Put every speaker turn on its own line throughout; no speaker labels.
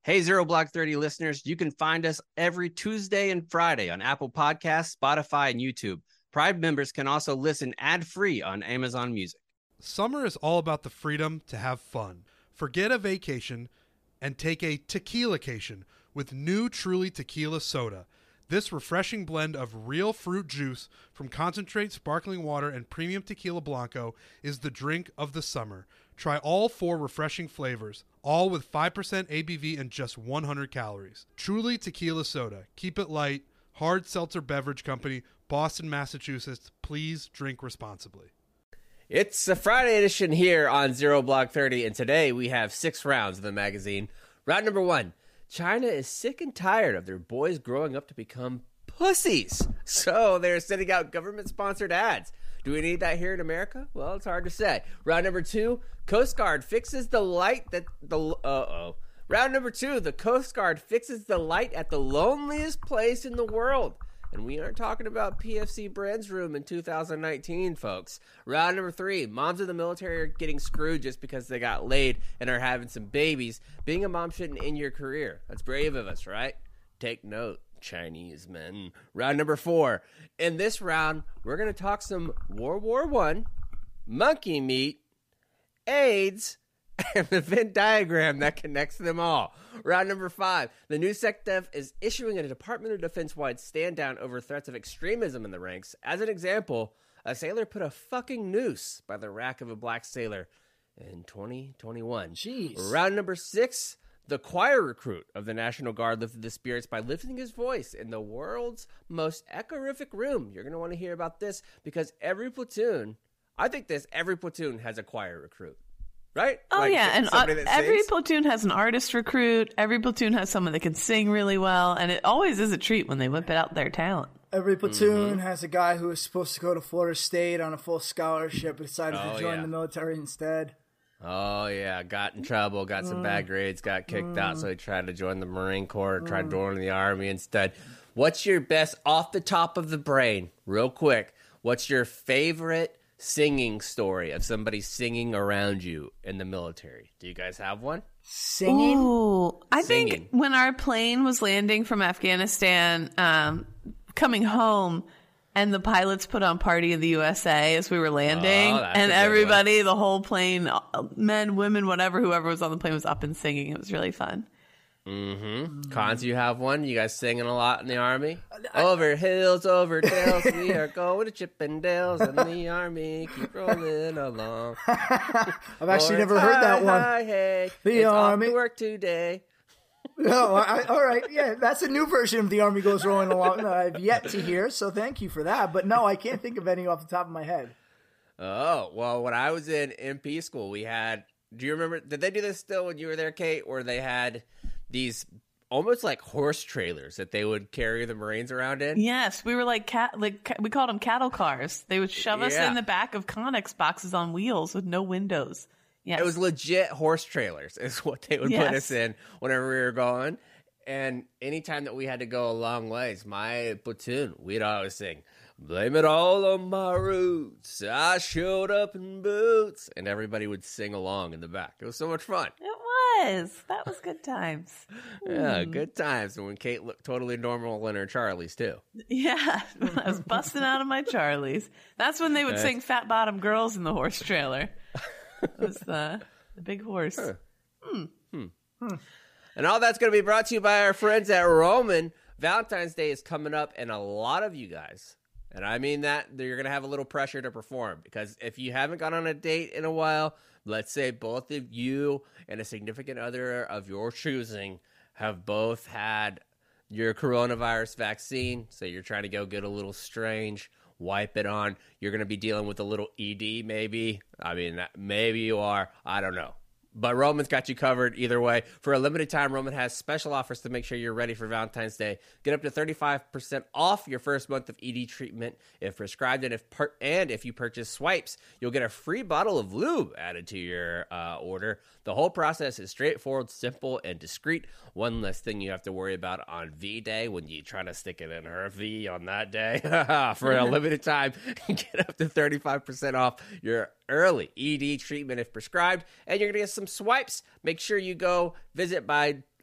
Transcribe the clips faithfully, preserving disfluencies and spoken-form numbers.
Hey, Zero Block thirty listeners, you can find us every Tuesday and Friday on Apple Podcasts, Spotify, and YouTube. Prime members can also listen ad-free on Amazon Music.
Summer is all about the freedom to have fun. Forget a vacation and take a tequila-cation with new Truly Tequila Soda. This refreshing blend of real fruit juice from concentrate sparkling water and premium tequila blanco is the drink of the summer. Try all four refreshing flavors, all with five percent A B V and just one hundred calories. Truly Tequila Soda. Keep it light. Hard Seltzer Beverage Company, Boston, Massachusetts. Please drink responsibly.
It's a Friday edition here on Zero Block thirty, and today we have six rounds of the magazine. Round number one. China is sick and tired of their boys growing up to become pussies. So they're sending out government-sponsored ads. Do we need that here in America? Well, it's hard to say. Round number two, Coast Guard fixes the light that the... Uh-oh. Round number two, the Coast Guard fixes the light at the loneliest place in the world. And we aren't talking about P F C Brand's room in two thousand nineteen, folks. Round number three, moms in the military are getting screwed just because they got laid and are having some babies. Being a mom shouldn't end your career. That's brave of us, right? Take note, Chinese men. Round number four. In this round, we're going to talk some World War One, monkey meat, AIDS, and the Venn diagram that connects them all. Round number five. The new SecDef is issuing a Department of Defense-wide stand-down over threats of extremism in the ranks. As an example, a sailor put a fucking noose by the rack of a black sailor in twenty twenty-one.
Jeez.
Round number six. The choir recruit of the National Guard lifted the spirits by lifting his voice in the world's most echorific room. You're going to want to hear about this because every platoon, I think this, every platoon has a choir recruit. Right?
Oh,
like,
yeah. And uh, every
sings.
platoon has an artist recruit. Every platoon has someone that can sing really well. And it always is a treat when they whip it out their talent.
Every platoon
Mm-hmm.
has a guy who was supposed to go to Florida State on a full scholarship but decided
Oh,
to join
yeah.
the military instead.
Oh, yeah. Got in trouble, got some bad grades, got kicked out, so he tried to join the Marine Corps, tried to join the Army instead. What's your best, off the top of the brain, real quick, what's your favorite singing story of somebody singing around you in the military? Do you guys have one?
Singing?
Ooh, I
Singing.
think when our plane was landing from Afghanistan, um, coming home, and the pilots put on Party of the U S A as we were landing,
Oh, that's
and
a good
everybody, the whole plane, men, women, whatever, whoever was on the plane was up and singing. It was really fun.
Mm-hmm. Cons, you have one? You guys singing a lot in the Army? Over hills, over dales, we are going to Chippendales, and the Army keep rolling along.
I've actually
Oh,
never
it's
heard
hi,
that one.
hi, hey,
The
it's
Army.
off to work today.
Oh, I, all right. Yeah, that's a new version of The Army Goes Rolling Along that I've yet to hear, so thank you for that. But no, I can't think of any off the top of my head.
Oh, well, when I was in M P school, we had, do you remember, did they do this still when you were there, Kate, where they had these almost like horse trailers that they would carry the Marines around in?
Yes, we were like cat, like ca- we called them cattle cars. They would shove us
Yeah.
in the back of Connex boxes on wheels with no windows. Yes.
It was legit horse trailers is what they would put
Yes.
us in whenever we were going. And anytime that we had to go a long ways, my platoon, we'd always sing, "Blame it all on my roots, I showed up in boots." And everybody would sing along in the back. It was so much fun.
It was. That was good times.
Yeah, good times. And when Kate looked totally normal in her Charlies, too.
Yeah, when I was busting out of my Charlies. That's when they would
Nice.
sing Fat Bottom Girls in the horse trailer. It was the, the big horse.
Huh. Hmm. Hmm. And all that's going to be brought to you by our friends at Roman. Valentine's Day is coming up, and a lot of you guys, and I mean that, you're going to have a little pressure to perform, because if you haven't gone on a date in a while, let's say both of you and a significant other of your choosing have both had your coronavirus vaccine, so you're trying to go get a little strange, wipe it on, you're going to be dealing with a little E D maybe. I mean, maybe you are. I don't know. But Roman's got you covered either way. For a limited time, Roman has special offers to make sure you're ready for Valentine's Day. Get up to thirty-five percent off your first month of E D treatment if prescribed. And if per- and if you purchase swipes, you'll get a free bottle of lube added to your uh, order. The whole process is straightforward, simple, and discreet. One less thing you have to worry about on V-Day when you try to stick it in her V on that day. For a limited time, get up to thirty-five percent off your early E D treatment if prescribed, and you're going to get some swipes. Make sure you go visit by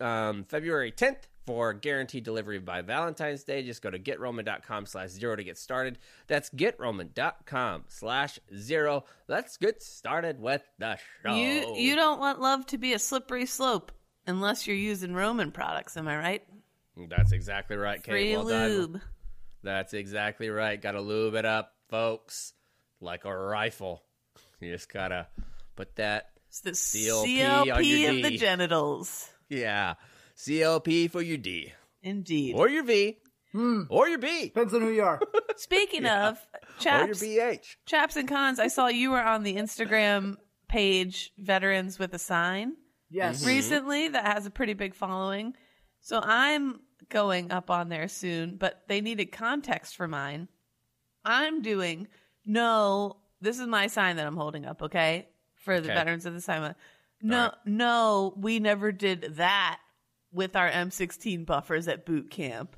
um, February tenth for guaranteed delivery by Valentine's Day. Just go to GetRoman.com slash zero to get started. That's GetRoman.com slash zero. Let's get started with the show.
You you don't want love to be a slippery slope unless you're using Roman products, am I right?
That's exactly right, Kate.
Free
well
lube.
done. That's exactly right. Gotta lube it up, folks, like a rifle. You just gotta put that
It's the
C L P
C L P
on your
of
D.
the genitals.
Yeah, C L P for your D.
Indeed.
Or your V.
Hmm.
Or your B.
Depends on who you are.
Speaking of,
Or your
chaps,
B H.
chaps and cons, I saw you were on the Instagram page Veterans with a Sign
Yes.
recently that has a pretty big following. So I'm going up on there soon, but they needed context for mine. I'm doing, no, this is my sign that I'm holding up, okay? For the
Okay.
Veterans of the Sign. No,
right.
no, we never did that with our M sixteen buffers at boot camp.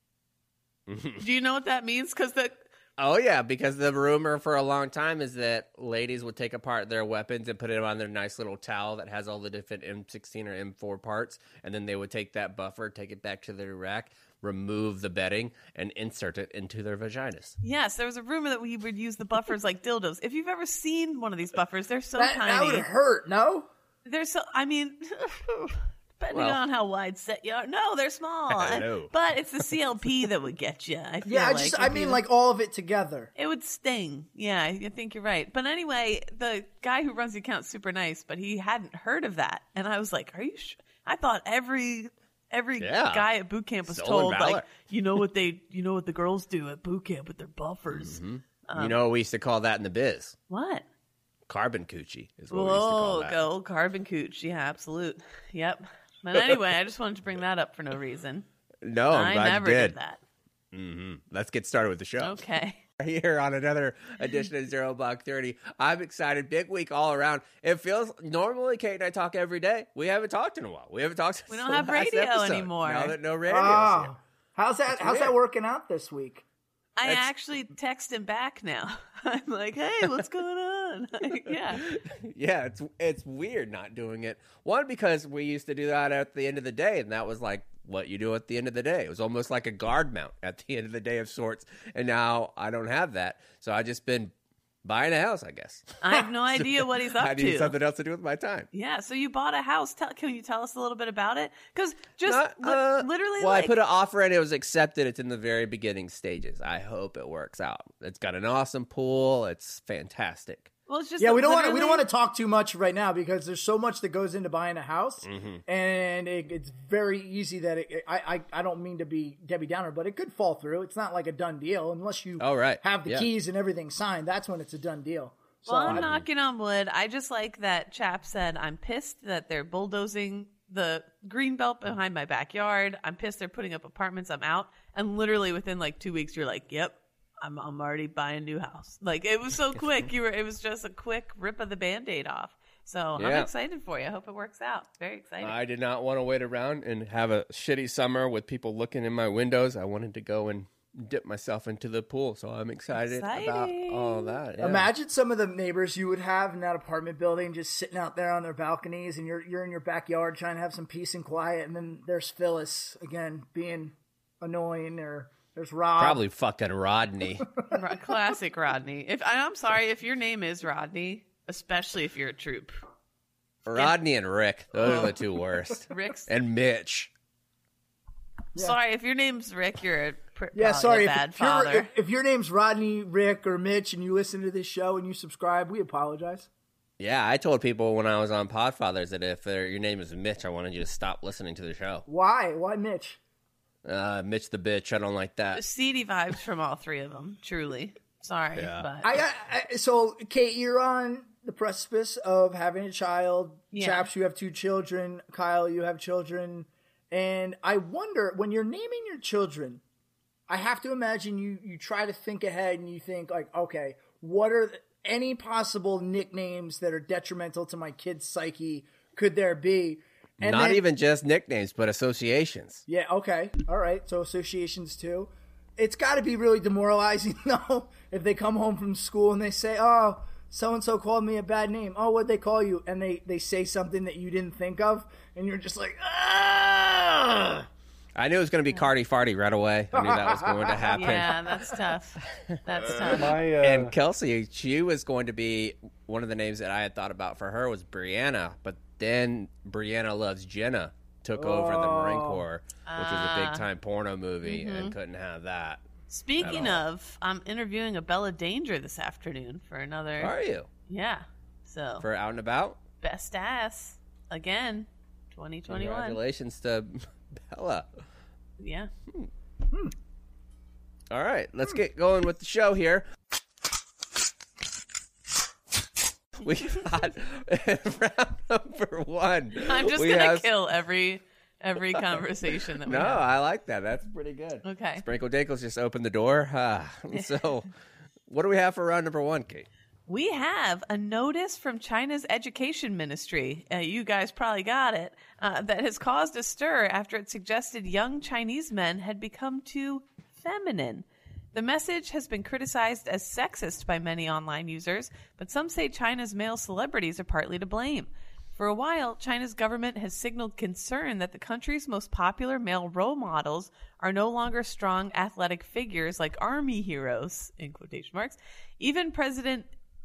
Do you know what that means? Because the
Oh, yeah, because the rumor for a long time is that ladies would take apart their weapons and put it on their nice little towel that has all the different M sixteen or M four parts, and then they would take that buffer, take it back to their rack, remove the bedding, and insert it into their vaginas.
yes, there was a rumor that we would use the buffers like dildos. If you've ever seen one of these buffers, they're so
That, that
tiny.
would hurt, no?
They're so, I mean, depending
Well.
on how wide set you are. No, they're small.
I know.
But it's the C L P that would get you. I feel
Yeah, I
like.
just, I
If
mean,
you-
like all of it together.
it would sting. Yeah, I think you're right. But anyway, the guy who runs the account's super nice, but he hadn't heard of that. And I was like, are you sure? I thought every every
Yeah.
guy at boot camp was
Soul
told,
and valor.
like, you know what they you know what the girls do at boot camp with their buffers.
you know what we used to call that in the biz?
What?
Carbon coochie is what we used to call
Whoa,
that.
go carbon cooch. Yeah, absolute. Yep. But anyway, I just wanted to bring that up for no reason.
No, I'm
I
glad
never
you
did
did.
that.
Let's get started with the show.
Okay.
Here on another edition of Zero Block thirty. I'm excited. Big week all around. It feels normally Kate and I talk every day. We haven't talked in a while. We haven't talked.
We don't
since
have
the last
radio
episode.
anymore.
Now that no radio
Oh,
is here.
how's that? How's
weird.
that working out this week?
I
That's-
actually text him back now. I'm like, hey, what's going on? yeah.
Yeah, it's it's weird not doing it. One, because we used to do that at the end of the day, and that was like what you do at the end of the day. It was almost like a guard mount at the end of the day of sorts. And now I don't have that, so I just been buying a house, I guess.
I have no idea what he's up
I need
to.
something else to do with my time.
Yeah, so you bought a house. Tell, can you tell us a little bit about it? Because just
Not-
li-
uh,
literally,
well,
like,
I put an offer in. It was accepted. It's in the very beginning stages. I hope it works out. It's got an awesome pool. It's fantastic.
well, it's just
Yeah,
that
we don't want to. We don't
literally-
want to talk too much right now because there's so much that goes into buying a house,
Mm-hmm.
and it, it's very easy that it, I, I I don't mean to be Debbie Downer, but it could fall through. It's not like a done deal unless you
Oh, right.
have the
Yeah.
keys and everything signed. That's when it's a done deal. So
Well, I'm
I-
knocking on wood. I just like that chap said, I'm pissed that they're bulldozing the green belt behind my backyard. I'm pissed they're putting up apartments. I'm out. And literally within like two weeks, you're like, yep, I'm, I'm already buying a new house. Like, it was so quick. You were, it was just a quick rip of the Band-Aid off. So I'm
Yeah.
excited for you. I hope it works out. Very excited.
I did not want to wait around and have a shitty summer with people looking in my windows. I wanted to go and dip myself into the pool, so I'm excited about
Exciting.
all that. Yeah.
Imagine some of the neighbors you would have in that apartment building just sitting out there on their balconies, and you're you're in your backyard trying to have some peace and quiet, and then there's Phyllis again being annoying, or there's Rob.
Probably fucking Rodney.
Ro- Classic Rodney. If I'm sorry, if your name is Rodney, especially if you're a troop,
Rodney and Rick. Those are the two worst.
Rick's.
And Mitch.
Sorry, if your name's Rick, you're a pr-
Yeah,
probably
sorry.
a
If,
bad
if, you're-
father.
if, if your name's Rodney, Rick, or Mitch, and you listen to this show and you subscribe, we apologize.
Yeah, I told people when I was on Podfathers that if uh, your name is Mitch, I wanted you to stop listening to the show.
Why? Why Mitch?
Uh, Mitch the bitch, I don't like that.
Seedy vibes from all three of them. Truly, sorry,
Yeah.
but
I, got I so Kate, you're on the precipice of having a child.
Yeah.
Chaps, you have two children. Kyle, you have children. And I wonder, when you're naming your children, I have to imagine you you try to think ahead and you think like, okay, what are the, any possible nicknames that are detrimental to my kid's psyche could there be? And
Not
then-
even just nicknames, but associations.
Yeah, okay. All right. So associations too. It's got to be really demoralizing though if they come home from school and they say, "Oh, so-and-so called me a bad name. Oh, what'd they call you? And they, they say something that you didn't think of, and you're just like, ah!
I knew it was going to be Cardi Farty right away. I knew that was going to happen.
Yeah, that's tough. That's tough.
My, uh,
And Kelsey, she was going to be one of the names that I had thought about for her was Brianna, but then Brianna Loves Jenna took over in the Marine Corps, which was a big time porno movie,
Mm-hmm.
and couldn't have that.
Speaking
At all.
of, I'm interviewing a Bella Danger this afternoon for another.
Are you
Yeah. So
for out and about?
best ass again, twenty twenty-one.
Congratulations to Bella.
Yeah.
All right, let's get going with the show here. We got round number one.
I'm just
we
gonna
have-
kill every every conversation that we
No,
have.
I like that. That's pretty good.
Okay.
Sprinkle Dinkles just opened the door. Ah, so, what do we have for round number one, Kate?
We have a notice from China's education ministry. Uh, you guys probably got it. Uh, that has caused a stir after it suggested young Chinese men had become too feminine. The message has been criticized as sexist by many online users, but some say China's male celebrities are partly to blame. For a while, China's government has signaled concern that the country's most popular male role models are no longer strong athletic figures like army heroes, in quotation marks. Even President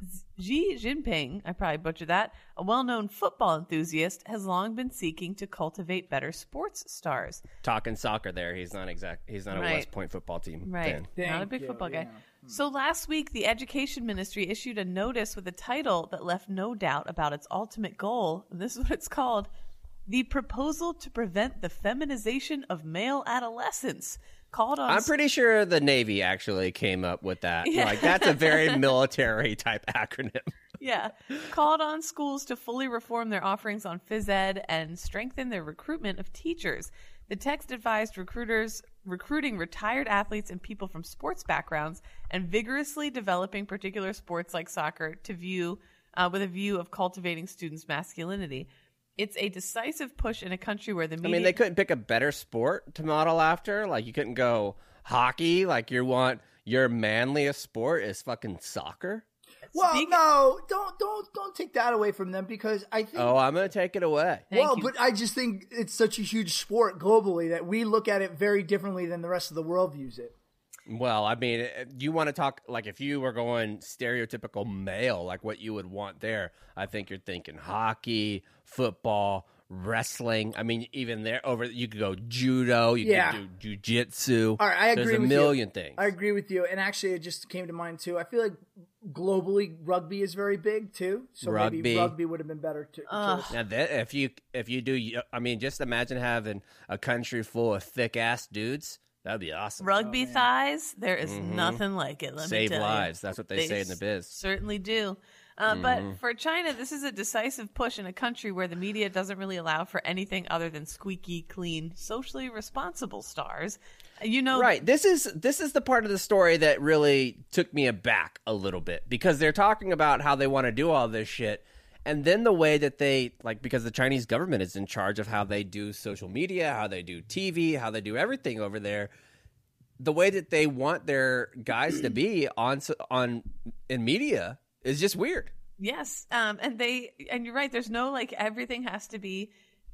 Xi Jinping, I probably butchered that, a well-known football enthusiast, has long been seeking to cultivate better sports stars.
Talking soccer there. He's not exact. He's not a
Right.
West Point football team
Right.
fan.
Not a
Thank
big
you,
football guy.
yeah.
So last week, the Education Ministry issued a notice with a title that left no doubt about its ultimate goal. This is what it's called: The Proposal to Prevent the Feminization of Male Adolescents. Called on
I'm pretty sure the Navy actually came up with that.
Yeah.
Like that's a very military type acronym.
Yeah. Called on schools to fully reform their offerings on phys ed and strengthen their recruitment of teachers. The text advised recruiters recruiting retired athletes and people from sports backgrounds and vigorously developing particular sports like soccer to view uh, with a view of cultivating students' masculinity. It's a decisive push in a country where the media...
I mean, they couldn't pick a better sport to model after. Like you couldn't go hockey. Like you want your manliest sport is fucking soccer.
Well,
Speak-
no, don't don't don't take that away from them because I think.
Oh, I'm gonna take it away.
Thank
well,
you.
but I just think it's such a huge sport globally that we look at it very differently than the rest of the world views it.
Well, I mean, you want to talk like if you were going stereotypical male, like what you would want there. I think you're thinking hockey, football, wrestling. I mean, even there over you could go judo, you
Yeah.
could do jujitsu.
All right, I agree
There's a
with
million
you.
things.
I agree with you, and actually, it just came to mind too. I feel like globally, rugby is very big too. So
Rugby.
maybe rugby would have been better to.
Ugh.
choice.
Now, that, if you if you do, I mean, just imagine having a country full of thick ass dudes. That'd be awesome.
Rugby thighs, there is nothing like it. Let me
Mm-hmm. Save
tell
lives.
You.
That's what they say in the biz. Mm-hmm.
Certainly do. Uh, But for China, this is a decisive push in a country where the media doesn't really allow for anything other than squeaky clean, socially responsible stars. You know,
Right. This is this is the part of the story that really took me aback a little bit because they're talking about how they want to do all this shit. And then the way that they, like, because the Chinese government is in charge of how they do social media, how they do T V, how they do everything over there, the way that they want their guys to be on on in media is just weird.
Yes, um, and they and you're right. There's no like everything has to be.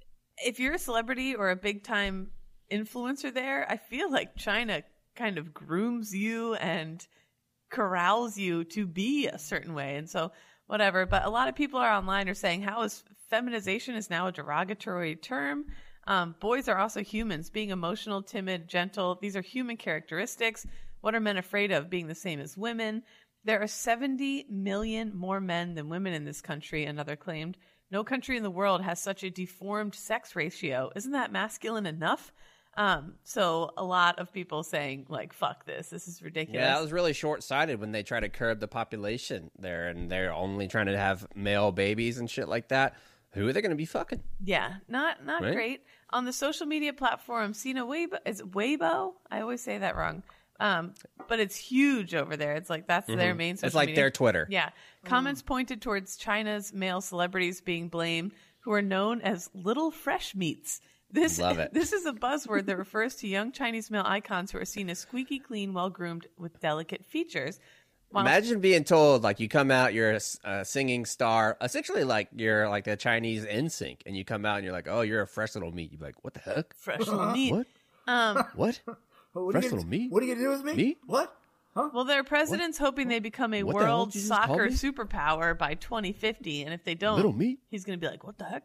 If you're a celebrity or a big time influencer, there, I feel like China kind of grooms you and corrals you to be a certain way, and so whatever. But a lot of people are online are saying, "How is feminization is now a derogatory term?" Um, boys are also humans, being emotional, timid, gentle. These are human characteristics. What are men afraid of? Being the same as women. There are seventy million more men than women in this country, another claimed. No country in the world has such a deformed sex ratio. Isn't that masculine enough? Um, so a lot of people saying, like, fuck this. This is ridiculous.
Yeah, that was really short-sighted when they try to curb the population there, and they're only trying to have male babies and shit like that. Who are they going to be fucking?
Yeah, not not
Right?
great. On the social media platform, Sina Weibo, is it Weibo? I always say that wrong. Um, but it's huge over there. It's like that's their main social
It's like
media.
their Twitter.
Yeah. Comments pointed towards China's male celebrities being blamed who are known as little fresh meats. This,
Love it.
This is a buzzword that refers to young Chinese male icons who are seen as squeaky clean, well-groomed with delicate features. Wow.
Imagine being told, like, you come out, you're a, s- a singing star, essentially like you're like the Chinese N Sync, and you come out and you're like, oh, you're a fresh little meat. You're like, what the heck?
Fresh little meat.
What?
Um,
What?
What are
Fresh
you gonna-
little meat?
What are you gonna do with me?
Me?
What?
well, their president's hoping they become a
What the hell
world
did you just call
soccer
me?
superpower by twenty fifty, and if they don't,
Little meat?
he's going to be like, "What the heck?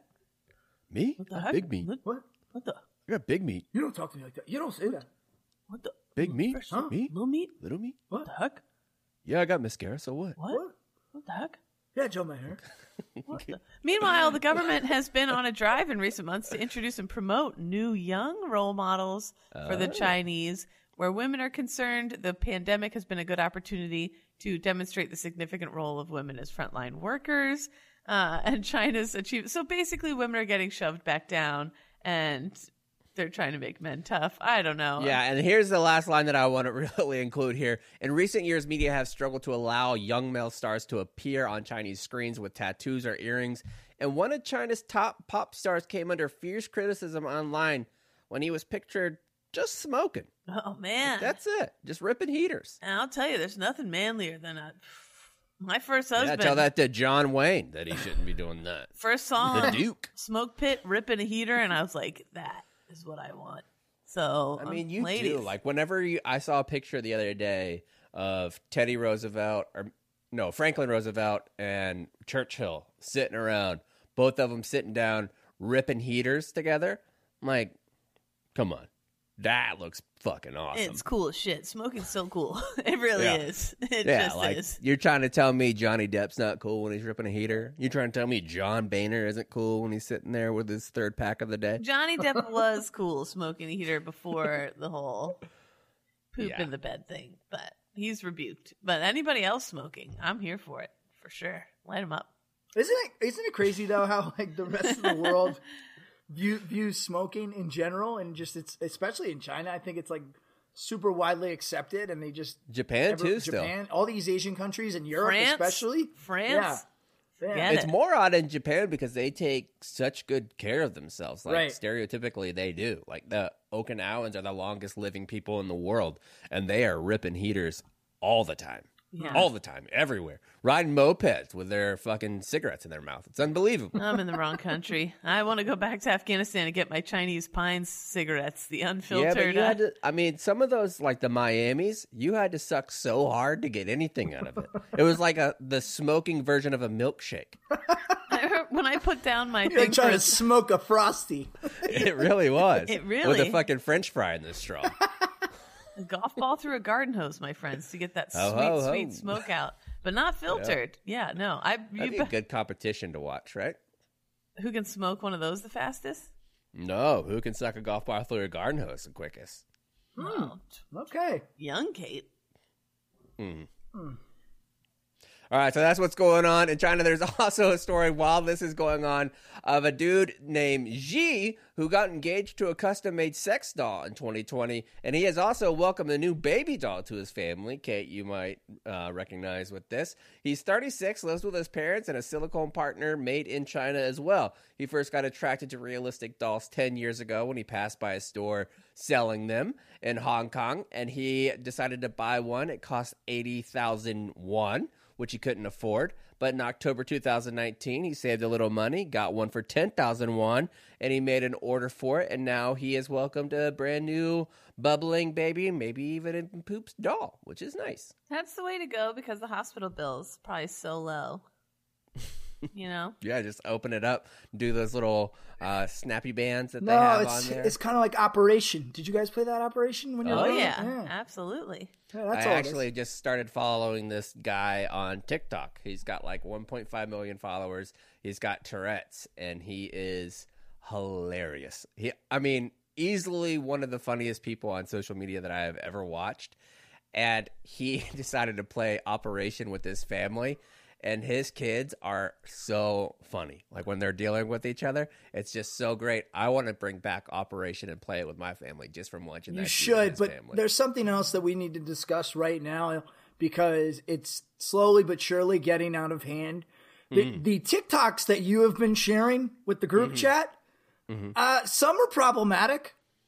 Me?
What the
I'm
heck?
big meat.
What,
What?
what the?
I got big meat.
You don't talk to me like that. You don't say that.
What the?
Big meat?
Fresh
Huh?
Me?
little meat?
Little meat?
What the heck?
Yeah, I got mascara, so what?
What?
What?
What the heck?"
Yeah, Joe Maher.
What the- Meanwhile, the government has been on a drive in recent months to introduce and promote new young role models for the Chinese. Where women are concerned, the pandemic has been a good opportunity to demonstrate the significant role of women as frontline workers. Uh, and China's achieved. So basically, women are getting shoved back down, and they're trying to make men tough. I don't know.
Yeah, and here's the last line that I want to really include here. In recent years, media have struggled to allow young male stars to appear on Chinese screens with tattoos or earrings. And one of China's top pop stars came under fierce criticism online when he was pictured just smoking.
Oh man,
That's it. Just ripping heaters.
and I'll tell you, there's nothing manlier than a. My first
Yeah,
husband.
tell that to John Wayne that he shouldn't be doing that.
First saw
The
him
Duke.
smoke pit ripping a heater, and I was like, that is what I want. So
I mean,
um,
you
ladies,
do. Like, whenever you, I saw a picture the other day of Teddy Roosevelt, or no, Franklin Roosevelt and Churchill sitting around, both of them sitting down, ripping heaters together. I'm like, come on. That looks fucking awesome.
it's cool as shit. Smoking's so cool. It really
Yeah.
is. It
yeah,
just
like,
is.
you're trying to tell me Johnny Depp's not cool when he's ripping a heater? You're trying to tell me John Boehner isn't cool when he's sitting there with his third pack of the day?
Johnny Depp was cool smoking a heater before the whole poop
Yeah.
in the bed thing, but he's rebuked. But anybody else smoking, I'm here for it for sure. Light him up.
Isn't it? Isn't it crazy though how like the rest of the world view, views smoking in general, and just it's especially in China. I think it's like super widely accepted, and they just
Japan,
every-
too, still.
Japan, all these Asian countries and Europe,
France,
especially
France.
Yeah, yeah.
Get
It's
it.
more odd in Japan because they take such good care of themselves. Like,
Right.
stereotypically, they do. Like, the Okinawans are the longest living people in the world, and they are ripping heaters all the time.
Yeah.
All the time, everywhere. Riding mopeds with their fucking cigarettes in their mouth. It's unbelievable.
I'm in the wrong country. I want to go back to Afghanistan and get my Chinese Pines cigarettes, the unfiltered.
Yeah, but you
uh,
had to, I mean, some of those, like the Miamis, you had to suck so hard to get anything out of it. It was like a the smoking version of a milkshake.
when I put down my
You're
thing
like trying
for
to smoke a frosty.
It really was.
It
With
really-
a fucking French fry in the straw.
a golf ball through a garden hose, my friends, to get that
Ho,
sweet,
ho, ho.
sweet smoke out, but not filtered. Yeah, no. I
That'd
you
be a
be-
good competition to watch, right?
who can smoke one of those the fastest?
No, who can suck a golf ball through a garden hose the quickest?
Oh,
Okay.
young Kate.
All right, so that's what's going on in China. There's also a story while this is going on of a dude named Xi who got engaged to a custom-made sex doll in twenty twenty, and he has also welcomed a new baby doll to his family. Kate, you might uh, recognize with this. He's thirty-six, lives with his parents, and a silicone partner made in China as well. He first got attracted to realistic dolls ten years ago when he passed by a store selling them in Hong Kong, and he decided to buy one. It cost eighty thousand won, which he couldn't afford. But in October two thousand nineteen, he saved a little money, got one for ten thousand won, and he made an order for it. And now he has welcomed a brand new bubbling baby, maybe even a poops doll, which is nice.
That's the way to go because the hospital bill's probably so low. You know?
Yeah, just open it up, do those little uh, snappy bands that they
No,
have
it's
on there.
it's kind of like Operation. Did you guys play that Operation when you were
Oh,
Oh
little?
yeah, absolutely.
Yeah,
I
that's all it is.
actually just started following this guy on TikTok. He's got like one point five million followers. He's got Tourette's, and he is hilarious. He, I mean, easily one of the funniest people on social media that I have ever watched. And he decided to play Operation with his family. And his kids are so funny. Like when they're dealing with each other, it's just so great. I want to bring back Operation and play it with my family just from watching that.
You
dude and
should,
his
but
family.
there's something else that we need to discuss right now because it's slowly but surely getting out of hand. The,
Mm-hmm.
the TikToks that you have been sharing with the group chat, uh, some are problematic.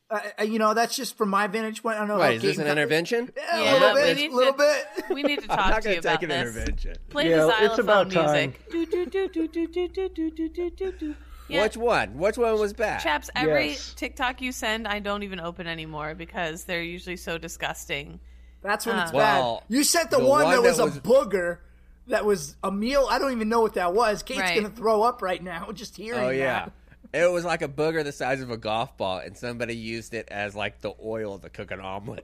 Uh, you know, that's just from my vantage point. I don't know.
Wait,
how
is this
Kate
an
got-
intervention?
Yeah,
Yeah,
a little
we
bit,
need
a little
to-
bit.
We need to
I'm
talk
not
to you
going to take
about
an
this.
intervention.
Play
Yeah,
the
it's
xylophone
about time.
music. Do, do, do, do, do, do, do, do, do, do, do, do. Yeah.
Which one? Which one was bad?
Chaps, every
Yes.
TikTok you send, I don't even open anymore because they're usually so disgusting.
That's when it's
Uh,
Well,
bad. You sent the,
the
one,
one
that was
that
a
was-
booger. That was a meal. I don't even know what that was. Kate's
Right.
gonna throw up right now just hearing
Oh yeah,
that.
it was like a booger the size of a golf ball, and somebody used it as like the oil to cook an omelet.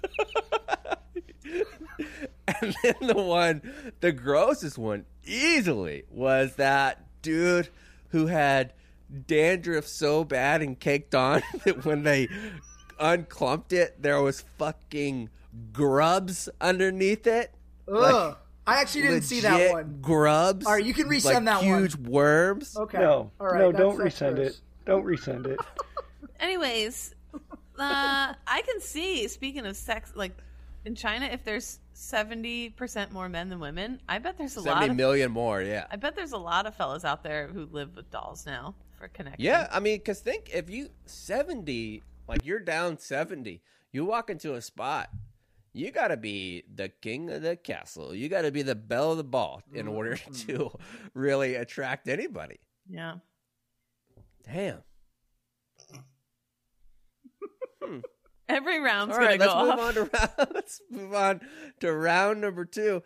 And then the one, the grossest one, easily was that dude who had dandruff so bad and caked on that when they unclumped it, there was fucking grubs underneath it.
Ugh. I actually didn't see that
Legit
one.
Grubs.
All right, you can resend
like
that one.
huge worms.
Okay.
No,
All right,
no,
that's-
don't
that's
resend
gross.
it. Don't resend it.
Anyways, uh, I can see, speaking of sex, like in China, if there's seventy percent more men than women, I bet there's a lot
Seventy
of
million more. Yeah.
I bet there's a lot of fellas out there who live with dolls now for connection.
Yeah, I mean, because think if you seventy, like you're down seventy, you walk into a spot, you got to be the king of the castle. You got to be the belle of the ball in order to really attract anybody.
Yeah.
Damn.
Every round's
All
gonna
right,
go
let's move
off.
on to round. Let's move on to round number two.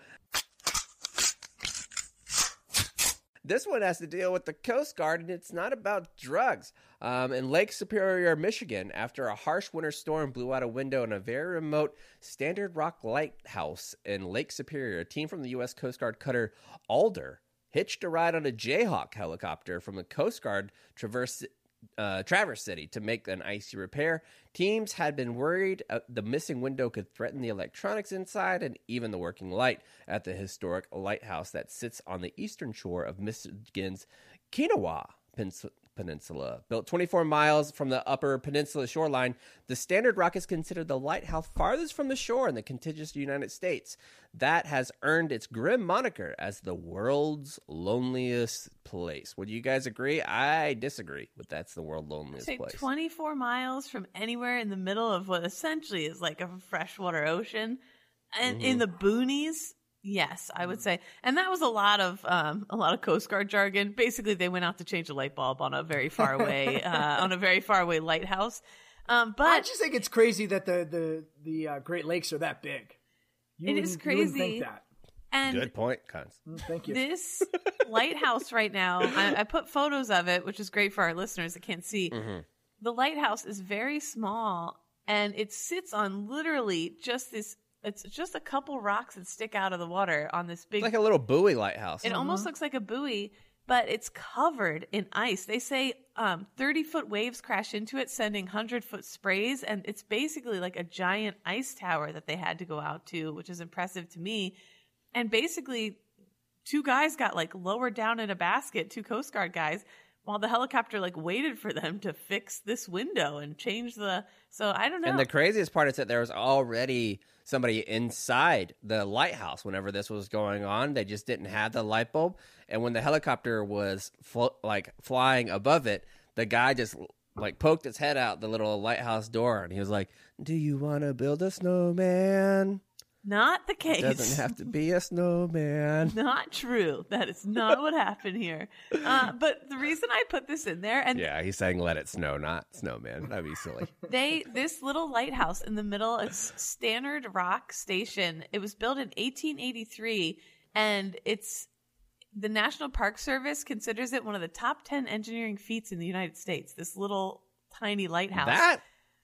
This one has to deal with the Coast Guard, and it's not about drugs. Um, in Lake Superior, Michigan, after a harsh winter storm blew out a window in a very remote Standard Rock lighthouse in Lake Superior, a team from the U S Coast Guard cutter Alder hitched a ride on a Jayhawk helicopter from the Coast Guard Traverse Uh, Traverse City to make an icy repair. Teams had been worried uh, the missing window could threaten the electronics inside and even the working light at the historic lighthouse that sits on the eastern shore of Michigan's Kinawa Pens- Peninsula. Built twenty-four miles from the upper peninsula shoreline, the Standard Rock is considered the lighthouse farthest from the shore in the contiguous United States. That has earned its grim moniker as the world's loneliest place. Would you guys agree? I disagree with that's the world's loneliest
Say
place.
twenty-four miles from anywhere in the middle of what essentially is like a freshwater ocean, and
Mm-hmm.
in the boonies. Yes, I would say, and that was a lot of um, a lot of Coast Guard jargon. Basically, they went out to change a light bulb on a very far away uh, on a very far away lighthouse. Um,
I
but
just think it's crazy that the the the uh, Great Lakes are that big. You
It is
wouldn't- you wouldn't
crazy.
think that.
and
Good point, Cons.
Mm, Thank you.
this lighthouse right now, I, I put photos of it, which is great for our listeners that can't see.
Mm-hmm.
The lighthouse is very small, and it sits on literally just this. It's just a couple rocks that stick out of the water on this big.
It's like a little buoy lighthouse.
It almost looks like a buoy, but it's covered in ice. They say um, thirty foot waves crash into it, sending one hundred foot sprays, and it's basically like a giant ice tower that they had to go out to, which is impressive to me. And basically, two guys got like lowered down in a basket, two Coast Guard guys, while the helicopter like waited for them to fix this window and change the. So I don't know.
And the craziest part is that there was already somebody inside the lighthouse whenever this was going on. They just didn't have the light bulb. And when the helicopter was flo- like flying above it, the guy just like poked his head out the little lighthouse door, and he was like, "Do you want to build a snowman?
Not the
It
case.
doesn't have to be a snowman."
Not true. That is not what happened here. Uh, but the reason I put this in there, and
Yeah, he's saying let it snow, not snowman. That'd be silly.
they this little lighthouse in the middle, it's Standard Rock Station. It was built in eighteen eighty-three, and it's the National Park Service considers it one of the top ten engineering feats in the United States. This little tiny lighthouse.
That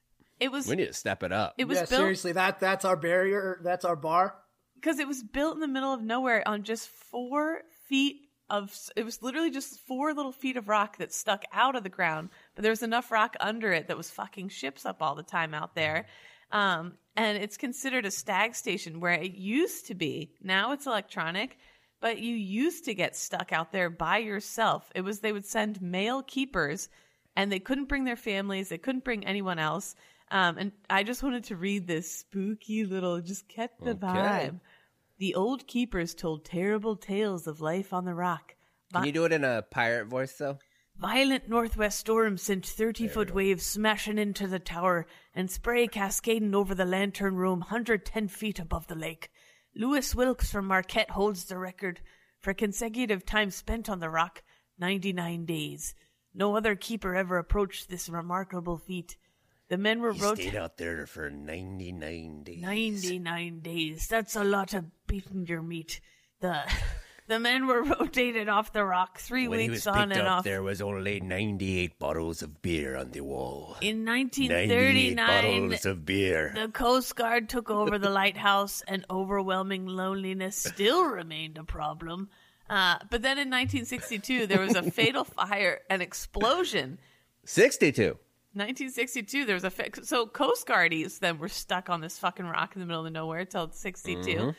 it was
we need to step it up.
it was
yeah,
built
seriously, that that's our barrier. That's our bar.
because it was built in the middle of nowhere on just four feet of it was literally just four little feet of rock that stuck out of the ground, but there was enough rock under it that was fucking ships up all the time out there. Um, and it's considered a stag station where it used to be. Now it's electronic, but you used to get stuck out there by yourself. It was they would send male keepers, and they couldn't bring their families. They couldn't bring anyone else. Um, and I just wanted to read this spooky little, just get the
Okay.
vibe. The old keepers told terrible tales of life on the rock.
Can
Vi-
you do it in a pirate voice though?
Violent northwest storm sent thirty-foot waves smashing into the tower and spray cascading over the lantern room one hundred ten feet above the lake. Lewis Wilkes from Marquette holds the record for consecutive time spent on the rock, ninety-nine days. No other keeper ever approached this remarkable feat. The men were
He
rot-
stayed out there for ninety-nine days.
ninety-nine days. That's a lot of beating your meat. The the men were rotated off the rock three
When he
weeks
was
on
picked
and
up,
off.
there was only ninety-eight bottles of beer on the wall.
In nineteen
ninety-eight
thirty-nine,
bottles of beer.
the Coast Guard took over the lighthouse, and overwhelming loneliness still remained a problem. Uh, but then in nineteen sixty-two, there was a fatal fire and explosion.
sixty-two.
nineteen sixty-two, there was a fa- so Coast Guardies then were stuck on this fucking rock in the middle of nowhere until sixty-two,
Mm-hmm.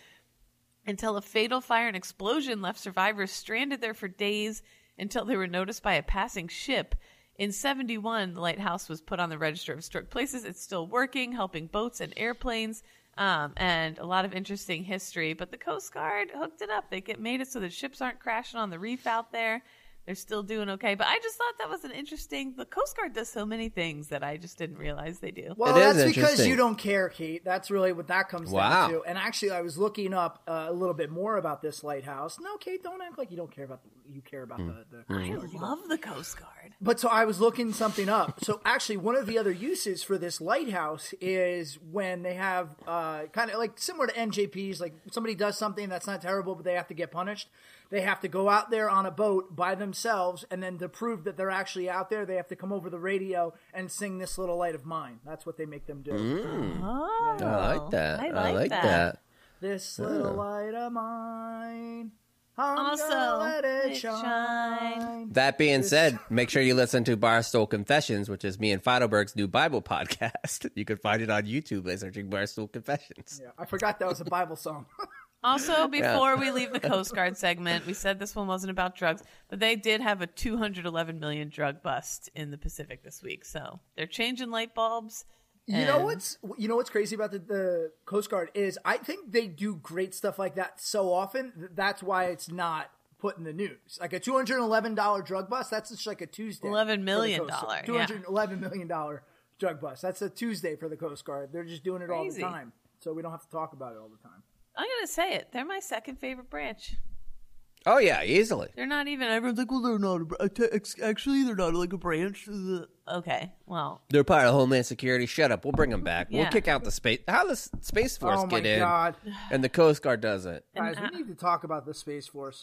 until a fatal fire and explosion left survivors stranded there for days until they were noticed by a passing ship. In seventy-one, the lighthouse was put on the Register of Historic Places. It's still working, helping boats and airplanes, um, and a lot of interesting history. But the Coast Guard hooked it up. They get made it so that ships aren't crashing on the reef out there. They're still doing okay. But I just thought that was an interesting... The Coast Guard does so many things that I just didn't realize they do.
Well,
It is
that's because
interesting.
you don't care, Kate. That's really what that comes
Wow.
down to. And actually, I was looking up uh, a little bit more about this lighthouse. No, Kate, don't act like you don't care about the, you care about the, the
I
Coast Guard. You don't.
love the Coast Guard.
But so I was looking something up. So actually, one of the other uses for this lighthouse is when they have uh, kind of like similar to N J Ps, like somebody does something that's not terrible, but they have to get punished. They have to go out there on a boat by themselves, and then to prove that they're actually out there, they have to come over the radio and sing "This Little Light of Mine." That's what they make them do.
Oh,
I like that.
I
I
like,
like
that.
that.
This little light of mine, I'm
Also,
gonna let it
it
shine.
shine.
That being said, make sure you listen to Barstool Confessions, which is me and Feidelberg's new Bible podcast. You can find it on YouTube by searching Barstool Confessions.
Yeah, I forgot that was a Bible song.
Also, before we leave the Coast Guard segment, we said this one wasn't about drugs, but they did have a two hundred eleven million drug bust in the Pacific this week. So they're changing light bulbs.
You know
and-
what's you know what's crazy about the, the Coast Guard is I think they do great stuff like that so often that that's why it's not put in the news. Like a two hundred eleven dollars drug bust, that's just like a Tuesday.
eleven million dollars, yeah.
two hundred eleven million dollars drug bust. That's a Tuesday for the Coast Guard. They're just doing it all
Crazy.
the time. So we don't have to talk about it all the time.
I'm going to say it. They're my second favorite branch.
Oh, yeah, easily.
They're not even, everyone's like, well, they're not, a, br- actually, they're not like a branch. Okay, well,
They're part of Homeland Security. Shut up. We'll bring them back. We'll
Yeah.
kick out the space. How does Space Force
Oh my
get in?
God.
And the Coast Guard doesn't.
Guys,
uh,
we need to talk about the Space Force.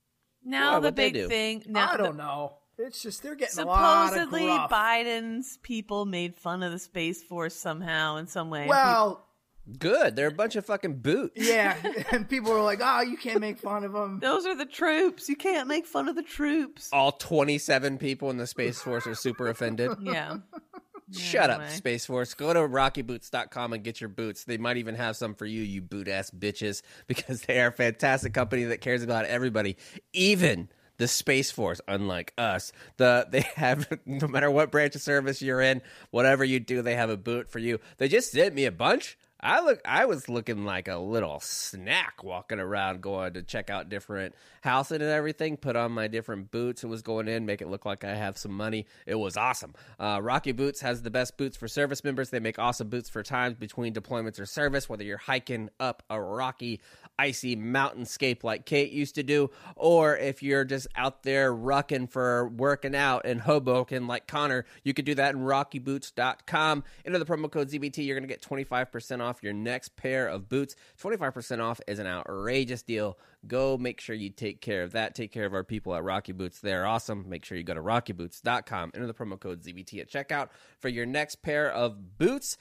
now
Why,
the
what'd they
big
do?
thing. Now
I
the-
don't know. It's just they're getting a lot of
Supposedly,
gruff.
Biden's people made fun of the Space Force somehow in some way.
Well,
Good. They're a bunch of fucking boots.
yeah, and people were like, "Oh, you can't make fun of them."
Those are the troops. You can't make fun of the troops.
All twenty-seven people in the Space Force are super offended.
Yeah.
Shut up,
Anyway.
Space Force. Go to rocky boots dot com and get your boots. They might even have some for you, you boot-ass bitches, because they are a fantastic company that cares about everybody, even the Space Force, unlike us. The They have, no matter what branch of service you're in, whatever you do, they have a boot for you. They just sent me a bunch. I look. I was looking like a little snack walking around, going to check out different houses and everything. Put on my different boots and was going in, make it look like I have some money. It was awesome. Uh, Rocky Boots has the best boots for service members. They make awesome boots for times between deployments or service, whether you're hiking up a rocky, icy mountainscape like Kate used to do, or if you're just out there rucking for working out in Hoboken like Connor, you could do that in rocky boots dot com. Enter the promo code Z B T. You're going to get twenty-five percent off your next pair of boots. twenty-five percent off is an outrageous deal. Go make sure you take care of that. Take care of our people at Rocky Boots. They're awesome. Make sure you go to rocky boots dot com. Enter the promo code Z B T at checkout for your next pair of boots.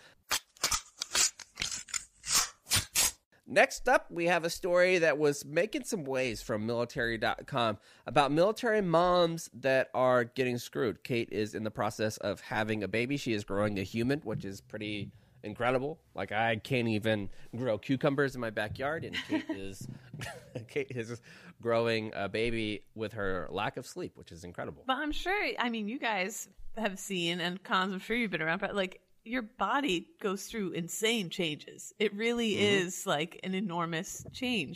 Next up, we have a story that was making some waves from military dot com about military moms that are getting screwed. Kate is in the process of having a baby. She is growing a human, which is pretty incredible. Like, I can't even grow cucumbers in my backyard, and Kate is Kate is growing a baby with her lack of sleep, which is incredible.
But I'm sure, I mean, you guys have seen, and Cons, I'm sure you've been around, but like, your body goes through insane changes. It really
Mm-hmm.
is like an enormous change. Do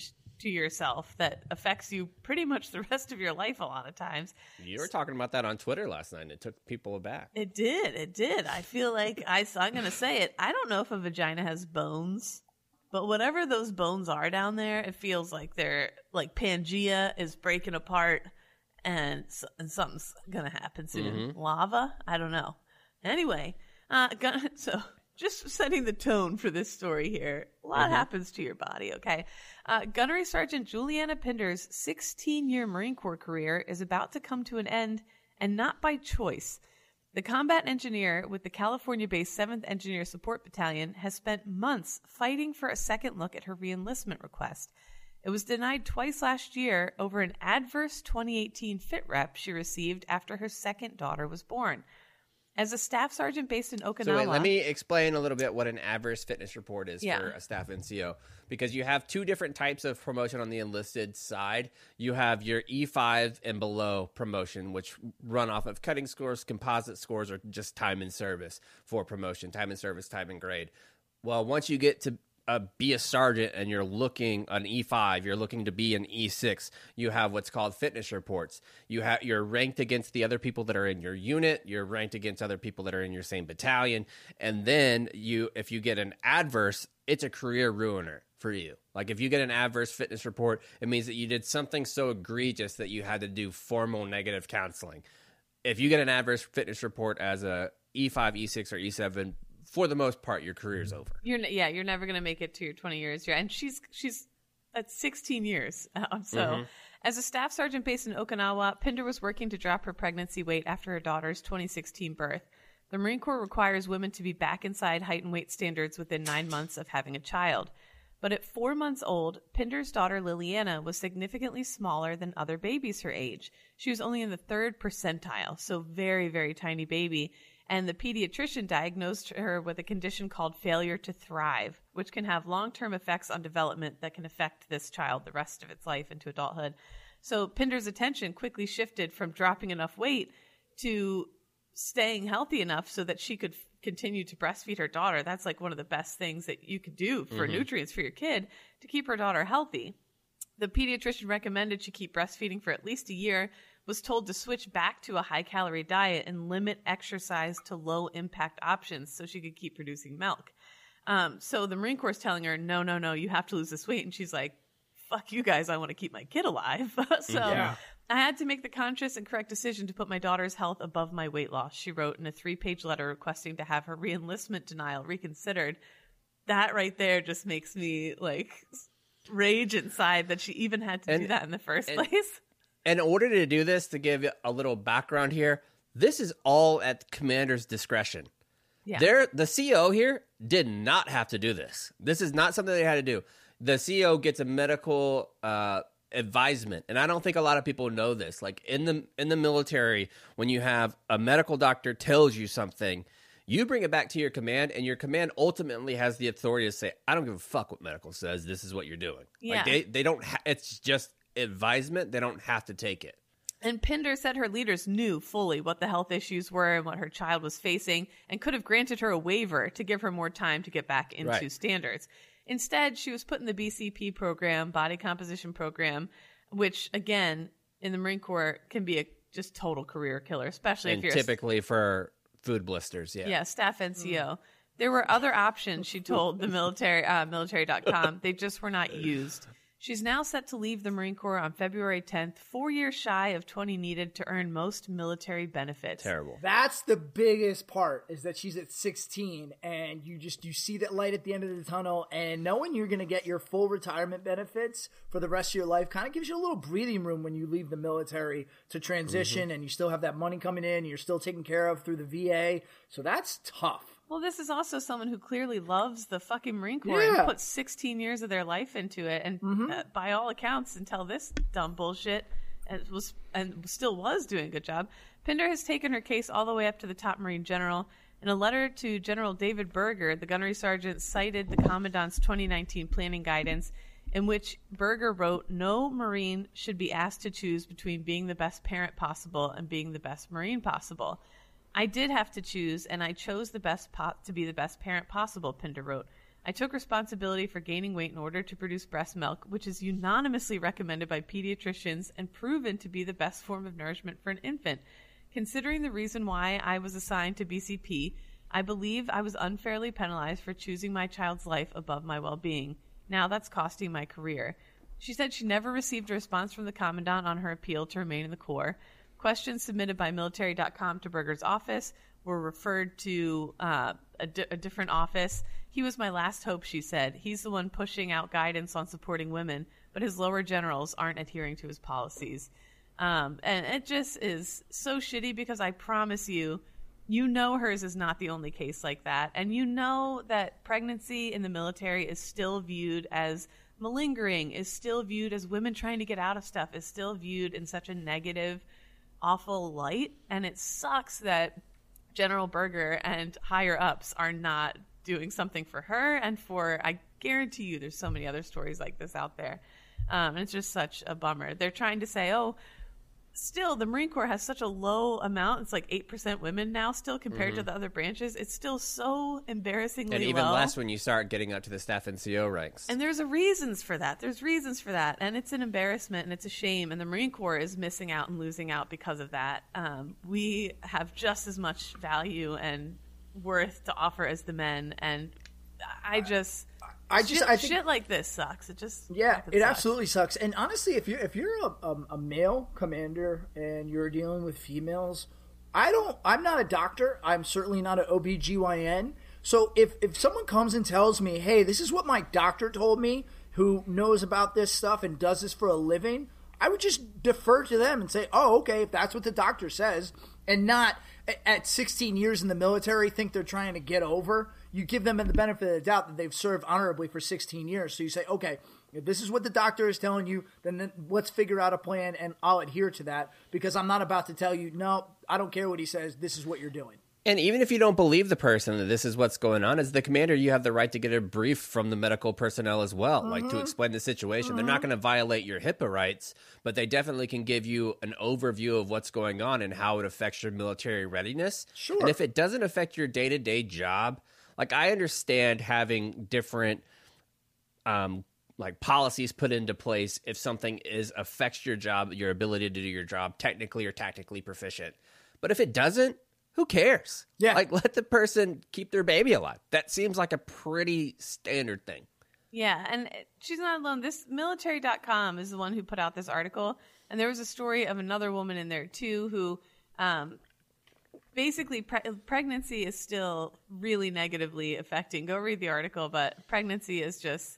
to yourself that affects you pretty much the rest of your life a lot of times.
You were talking about that on Twitter last night, and it took people aback.
It did. It did. I feel like I, I'm going to say it. I don't know if a vagina has bones, but whatever those bones are down there, it feels like they're like Pangea is breaking apart and, and something's going to happen soon. Mm-hmm. Lava? I don't know. Anyway, uh, so just setting the tone for this story here. A lot mm-hmm. happens to your body, okay? Uh, Gunnery Sergeant Juliana Pinder's sixteen-year Marine Corps career is about to come to an end, and not by choice. The combat engineer with the California-based seventh Engineer Support Battalion has spent months fighting for a second look at her reenlistment request. It was denied twice last year over an adverse twenty eighteen fit rep she received after her second daughter was born. As a staff sergeant based in Okinawa...
So wait, let me explain a little bit what an adverse fitness report is
yeah.
for a staff N C O. Because you have two different types of promotion on the enlisted side. You have your E five and below promotion, which run off of cutting scores, composite scores, or just time in service for promotion. Time in service, time in grade. Well, once you get to uh, be a sergeant and you're looking an E five, you're looking to be an E six, you have what's called fitness reports. You have you're ranked against the other people that are in your unit, you're ranked against other people that are in your same battalion, and then you if you get an adverse, it's a career ruiner for you. Like if you get an adverse fitness report, it means that you did something so egregious that you had to do formal negative counseling. If you get an adverse fitness report as a E five, E six, or E seven, for the most part, your career's over. You're
yeah, you're never going to make it to your twenty years. And she's she's at sixteen years. Um, so, mm-hmm. as a staff sergeant based in Okinawa, Pinder was working to drop her pregnancy weight after her daughter's twenty sixteen birth. The Marine Corps requires women to be back inside height and weight standards within nine months of having a child. But at four months old, Pinder's daughter Liliana was significantly smaller than other babies her age. She was only in the third percentile, so very, very tiny baby. And the pediatrician diagnosed her with a condition called failure to thrive, which can have long-term effects on development that can affect this child the rest of its life into adulthood. So Pinder's attention quickly shifted from dropping enough weight to staying healthy enough so that she could f- continue to breastfeed her daughter. That's like one of the best things that you could do for mm-hmm. nutrients for your kid to keep her daughter healthy. The pediatrician recommended she keep breastfeeding for at least a year, was told to switch back to a high-calorie diet and limit exercise to low-impact options so she could keep producing milk. Um, so the Marine Corps is telling her, no, no, no, you have to lose this weight. And she's like, fuck you guys, I want to keep my kid alive. so yeah. I had to make the conscious and correct decision to put my daughter's health above my weight loss, she wrote in a three-page letter requesting to have her reenlistment denial reconsidered. That right there just makes me, like, rage inside that she even had to and, do that in the first and- place.
In order to do this, to give a little background here, this is all at commander's discretion. Yeah. They're, the C O here did not have to do this. This is not something they had to do. The C O gets a medical uh, advisement, and I don't think a lot of people know this. Like in the in the military, when you have a medical doctor tells you something, you bring it back to your command, and your command ultimately has the authority to say, "I don't give a fuck what medical says. This is what you're doing."
Yeah.
Like they they don't. Ha- it's just advisement. They don't have to take it.
And Pinder said her leaders knew fully what the health issues were and what her child was facing and could have granted her a waiver to give her more time to get back into right. standards. Instead, she was put in the B C P program, body composition program, which, again, in the Marine Corps can be a just total career killer, especially
and
if you're...
typically a, for food blisters, yeah.
Yeah, staff N C O. Mm. There were other options, she told the military, uh, military dot com. They just were not used. She's now set to leave the Marine Corps on February tenth, four years shy of twenty needed to earn most military benefits.
Terrible.
That's the biggest part, is that she's at sixteen, and you just you see that light at the end of the tunnel, and knowing you're going to get your full retirement benefits for the rest of your life kind of gives you a little breathing room when you leave the military to transition, mm-hmm. and you still have that money coming in, and you're still taken care of through the V A. So that's tough.
Well, this is also someone who clearly loves the fucking Marine Corps yeah. and put sixteen years of their life into it. And mm-hmm. uh, by all accounts, until this dumb bullshit, and was and still was doing a good job, Pinder has taken her case all the way up to the top Marine general. In a letter to General David Berger, the gunnery sergeant cited the Commandant's twenty nineteen planning guidance, in which Berger wrote, "No Marine should be asked to choose between being the best parent possible and being the best Marine possible. I did have to choose, and I chose the best po- to be the best parent possible," Pinder wrote. I took responsibility for gaining weight in order to produce breast milk, which is unanimously recommended by pediatricians and proven to be the best form of nourishment for an infant. Considering the reason why I was assigned to B C P, I believe I was unfairly penalized for choosing my child's life above my well-being. Now that's costing my career. She said she never received a response from the commandant on her appeal to remain in the Corps. Questions submitted by military dot com to Berger's office were referred to uh, a, di- a different office. He was my last hope, she said. He's the one pushing out guidance on supporting women, but his lower generals aren't adhering to his policies. Um, and it just is so shitty because I promise you, you know hers is not the only case like that. And you know that pregnancy in the military is still viewed as malingering, is still viewed as women trying to get out of stuff, is still viewed in such a negative, awful light. And it sucks that General Berger and higher ups are not doing something for her and for, I guarantee you there's so many other stories like this out there. Um, and it's just such a bummer. They're trying to say, oh, still, the Marine Corps has such a low amount. It's like eight percent women now still compared mm-hmm. to the other branches. It's still so embarrassingly
and even
low.
less when you start getting up to the staff N C O ranks.
And there's a reasons for that. There's reasons for that. And it's an embarrassment and it's a shame. And the Marine Corps is missing out and losing out because of that. Um, we have just as much value and worth to offer as the men. And I just...
I just,
shit,
I think,
shit like this sucks. It just
yeah, it
sucks.
absolutely sucks. And honestly, if you're if you're a, a, a male commander and you're dealing with females, I don't. I'm not a doctor. I'm certainly not an O B G Y N. So if if someone comes and tells me, hey, this is what my doctor told me, who knows about this stuff and does this for a living, I would just defer to them and say, oh, okay, if that's what the doctor says, and not at sixteen years in the military think they're trying to get over. You give them the benefit of the doubt that they've served honorably for sixteen years. So you say, okay, if this is what the doctor is telling you, then, then let's figure out a plan and I'll adhere to that because I'm not about to tell you, no, I don't care what he says. This is what you're doing.
And even if you don't believe the person that this is what's going on, as the commander, you have the right to get a brief from the medical personnel as well, mm-hmm. like to explain the situation. Mm-hmm. They're not going to violate your HIPAA rights, but they definitely can give you an overview of what's going on and how it affects your military readiness.
Sure.
And if it doesn't affect your day-to-day job, like I understand having different um, like policies put into place if something is affects your job, your ability to do your job technically or tactically proficient. But if it doesn't, who cares?
Yeah.
Like, let the person keep their baby alive. That seems like a pretty standard thing.
Yeah, and she's not alone. This military dot com is the one who put out this article, and there was a story of another woman in there, too, who um, basically pre- pregnancy is still really negatively affecting. Go read the article, but pregnancy is just...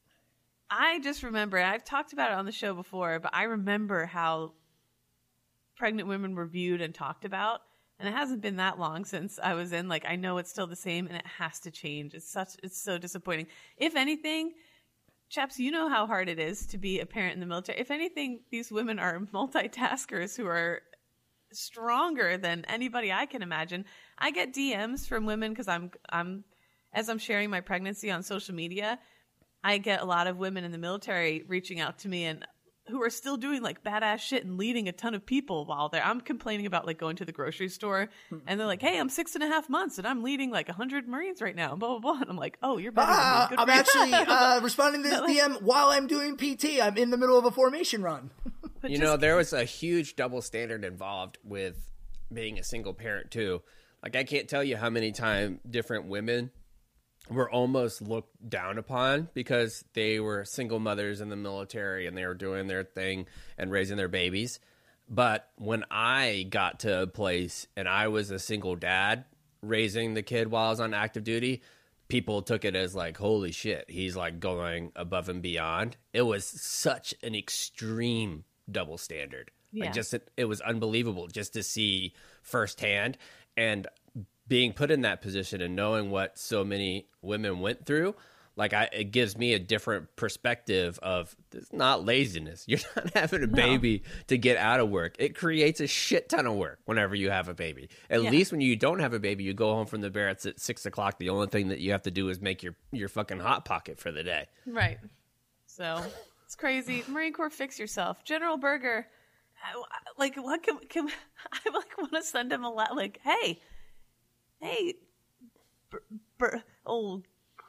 I just remember, and I've talked about it on the show before, but I remember how pregnant women were viewed and talked about. And it hasn't been that long since I was in. Like, I know it's still the same, and it has to change. It's such, it's so disappointing. If anything, chaps, you know how hard it is to be a parent in the military. If anything, these women are multitaskers who are stronger than anybody I can imagine. I get D Ms from women because I'm, I'm, as I'm sharing my pregnancy on social media, I get a lot of women in the military reaching out to me and who are still doing like badass shit and leading a ton of people while they're, I'm complaining about like going to the grocery store and they're like, hey, I'm six and a half months and I'm leading like a hundred Marines right now, blah, blah, blah. And I'm like, oh, you're better
ah,
than me. Good
I'm
for you.
actually uh, responding to this D M while I'm doing P T. I'm in the middle of a formation run.
But you just, know, there was a huge double standard involved with being a single parent too. Like, I can't tell you how many times different women were almost looked down upon because they were single mothers in the military and they were doing their thing and raising their babies. But when I got to a place and I was a single dad raising the kid while I was on active duty, people took it as like, holy shit, he's like going above and beyond. It was such an extreme double standard.
Yeah.
Like, just, it, it was unbelievable just to see firsthand. And being put in that position and knowing what so many women went through, like, I, it gives me a different perspective of, it's not laziness. You're not having a
No.
baby to get out of work. It creates a shit ton of work whenever you have a baby. At
Yeah.
least when you don't have a baby, you go home from the barracks at six o'clock. The only thing that you have to do is make your, your fucking hot pocket for the day.
Right. So it's crazy. Marine Corps, fix yourself. General Berger, I- I- like, what can, can I like want to send him a lot? Like, hey, hey, Bur- Bur- old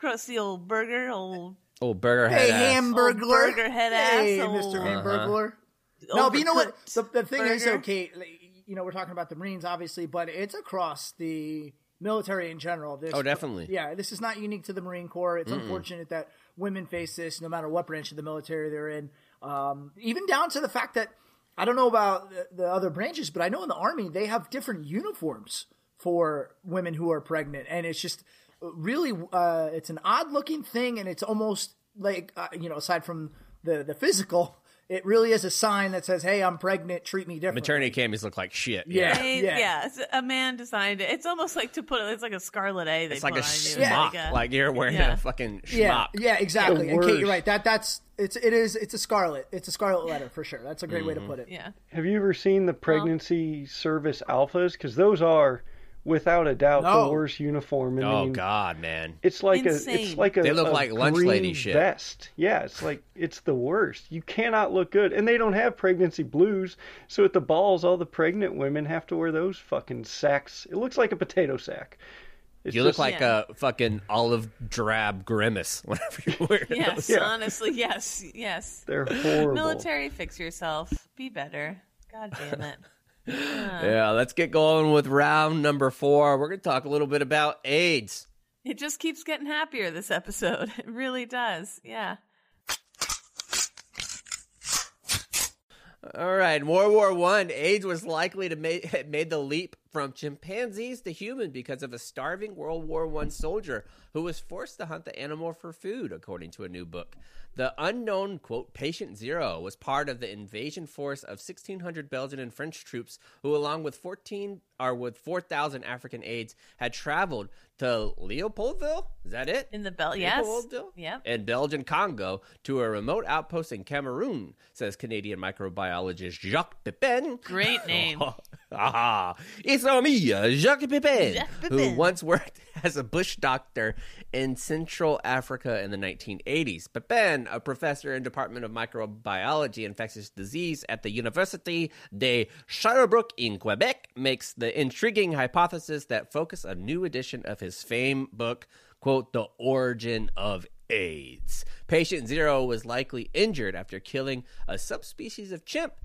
crusty old burger, old
Old burger
Hey,
head ass.
Hamburglar.
Old burger head
hey,
ass,
Mister
old-
Hamburglar. No, but you know what? The,
overcooked
the thing is,
burger.
okay, like, you know, we're talking about the Marines, obviously, but it's across the military in general. This,
Oh, definitely.
Yeah, this is not unique to the Marine Corps. It's unfortunate that women face this no matter what branch of the military they're in. Um, even down to the fact that, I don't know about the, the other branches, but I know in the Army, they have different uniforms for women who are pregnant. And it's just really, uh, it's an odd looking thing. And it's almost like, uh, you know, aside from the, the physical, it really is a sign that says, hey, I'm pregnant, treat me differently.
Maternity camis look like shit.
Yeah.
They-
yeah.
yeah. it's- a man designed it. It's almost like to put it. It's like a scarlet A. They
It's like
put
a
on you. It's
smock.
like, a-
Like you're wearing
Yeah.
a fucking
Yeah,
schmock.
yeah, exactly.
The
And Kate, you're
worst.
right. That that's it's it is it's a scarlet. It's a scarlet letter for sure. That's a great way to put it.
yeah.
Have you ever seen the pregnancy service alphas? Because those are, without a doubt,
No.
the worst uniform. I
Oh
mean,
God, man.
It's like a,
Insane.
it's like a,
They look
a
like lunch
green
lady shit.
vest. Yeah, it's like it's the worst. You cannot look good, and they don't have pregnancy blues. So at the balls, all the pregnant women have to wear those fucking sacks. It looks like a potato sack. It's
You look
just-
like
Yeah.
a fucking olive drab grimace whenever you wear
Yes,
those.
Yeah.
honestly, yes, yes.
they're horrible.
Military, fix yourself. Be better. God damn it.
Yeah, let's get going with round number four. We're going to talk a little bit about AIDS.
It just keeps getting happier this episode. It really does. Yeah.
All right, in World War One, AIDS was likely to make had made the leap from chimpanzees to human because of a starving World War One soldier who was forced to hunt the animal for food, according to a new book. The unknown, quote, Patient Zero was part of the invasion force of sixteen hundred Belgian and French troops who, along with fourteen or with four thousand African aides, had traveled to Leopoldville. Is that it?
In the belt, yes.
Leopoldville?
Yep.
In Belgian Congo to a remote outpost in Cameroon, says Canadian microbiologist Jacques Pepin.
Great name.
Ah, it's on me, uh, Jacques Pepin,
Jacques
who
Pepin.
once worked as a bush doctor in Central Africa in the nineteen eighties. Pepin, a professor in Department of Microbiology, Infectious Disease at the Université de Sherbrooke in Quebec, makes the intriguing hypothesis that focus a new edition of his famed book, quote, The Origin of AIDS. Patient Zero was likely injured after killing a subspecies of chimp,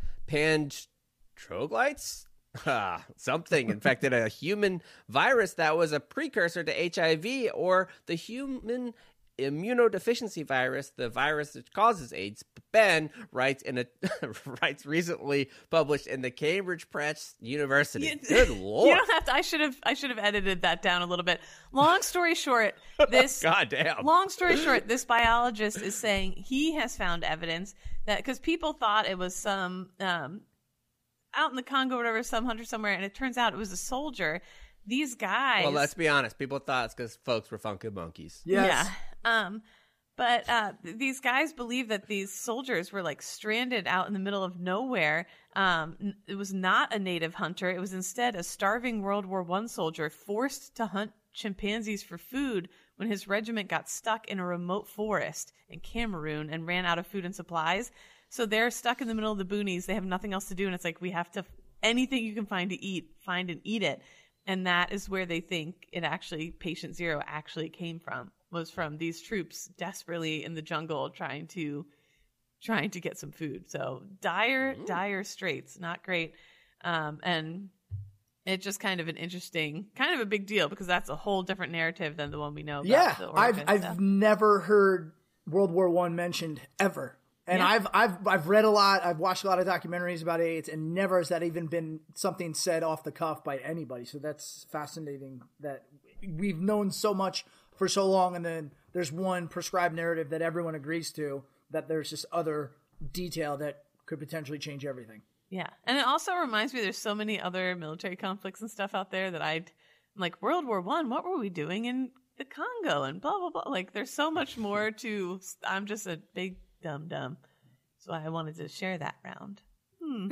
Pantroglytes? Ah, something infected a human virus that was a precursor to H I V or the human immunodeficiency virus, the virus that causes AIDS. Ben writes in a writes recently published in the Cambridge Press University.
You-
Good lord!
You don't have to. I should have. I should have edited that down a little bit. Long story short, this.
God damn.
Long story short, this biologist is saying he has found evidence that because people thought it was some um, out in the Congo, or whatever, some hunter somewhere, and it turns out it was a soldier. These guys.
Well, let's be honest. People thought it's because folks were funky monkeys.
Yes.
Yeah. Um, but uh, th- these guys believe that these soldiers were like stranded out in the middle of nowhere. Um, n- it was not a native hunter. It was instead a starving World War One soldier forced to hunt chimpanzees for food when his regiment got stuck in a remote forest in Cameroon and ran out of food and supplies. So they're stuck in the middle of the boonies. They have nothing else to do. And it's like, we have to, anything you can find to eat, find and eat it. And that is where they think it actually, Patient Zero actually came from, was from these troops desperately in the jungle trying to, trying to get some food. So dire,
Mm.
dire straits, not great. Um, and it's just kind of an interesting, kind of a big deal because that's a whole different narrative than the one we know about.
Yeah,
the
I've
origin
I've
stuff.
never heard World War One mentioned ever, and
Yeah.
I've I've I've read a lot. I've watched a lot of documentaries about AIDS, and never has that even been something said off the cuff by anybody. So that's fascinating that we've known so much for so long, and then there's one prescribed narrative that everyone agrees to. That there's this other detail that could potentially change everything.
Yeah. And it also reminds me there's so many other military conflicts and stuff out there that I'd I'm like World War One, what were we doing in the Congo and blah blah blah. Like there's so much more to I'm just a big dumb dumb. So I wanted to share that round. Hmm.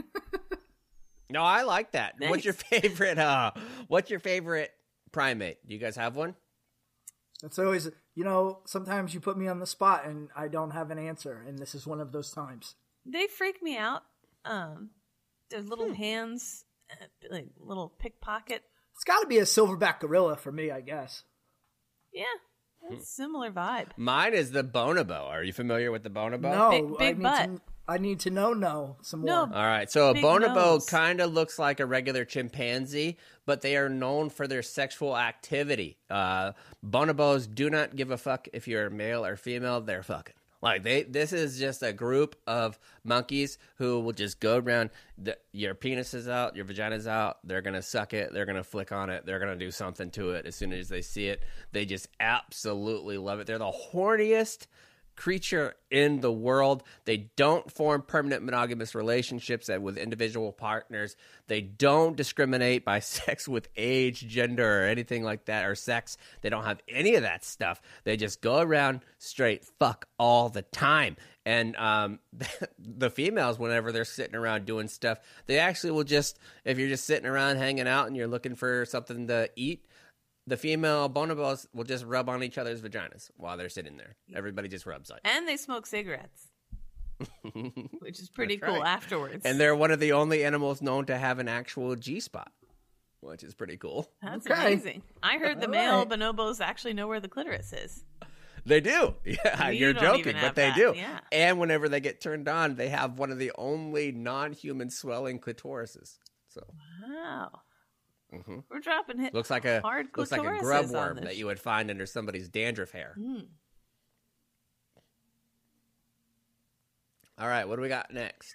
No, I like that. What's
Thanks.
your favorite? Uh, what's your favorite primate? Do you guys have one?
That's always, you know, sometimes you put me on the spot and I don't have an answer, and this is one of those times.
They freak me out. Um their little hands uh, like little pickpocket.
It's got to be a silverback gorilla for me, I guess.
Yeah. That's similar vibe.
Mine is the bonobo. Are you familiar with the bonobo?
No,
Big-
I
big
need
butt.
to. I need to know no some
No.
more.
All right, so a
Big
bonobo
nose.
kind of looks like a regular chimpanzee, but they are known for their sexual activity. Uh, bonobos do not give a fuck if you're male or female; they're fucking. Like they, this is just a group of monkeys who will just go around. The, your penis is out, your vagina's out. They're gonna suck it. They're gonna flick on it. They're gonna do something to it as soon as they see it. They just absolutely love it. They're the horniest creature in the world. They don't form permanent monogamous relationships with individual partners. They don't discriminate by sex with age, gender, or anything like that, or sex. They don't have any of that stuff. They just go around straight fuck all the time. And um, the females, whenever they're sitting around doing stuff, they actually will just, if you're just sitting around hanging out and you're looking for something to eat, the female bonobos will just rub on each other's vaginas while they're sitting there. Everybody just rubs on.
And they smoke cigarettes, which is pretty
That's
cool
right.
afterwards.
And they're one of the only animals known to have an actual G-spot, which is pretty cool.
That's
Okay.
amazing. I heard the
All
male
right.
bonobos actually know where the clitoris is.
They do. Yeah,
We
you're
don't
joking,
even
but
have
they
that,
do.
yeah.
And whenever they get turned on, they have one of the only non-human swelling clitorises. So
Wow. We're dropping hit.
looks like a
hard
looks like a
clitorises
grub
on
worm
this.
that you would find under somebody's dandruff hair.
Mm.
All right, what do we got next?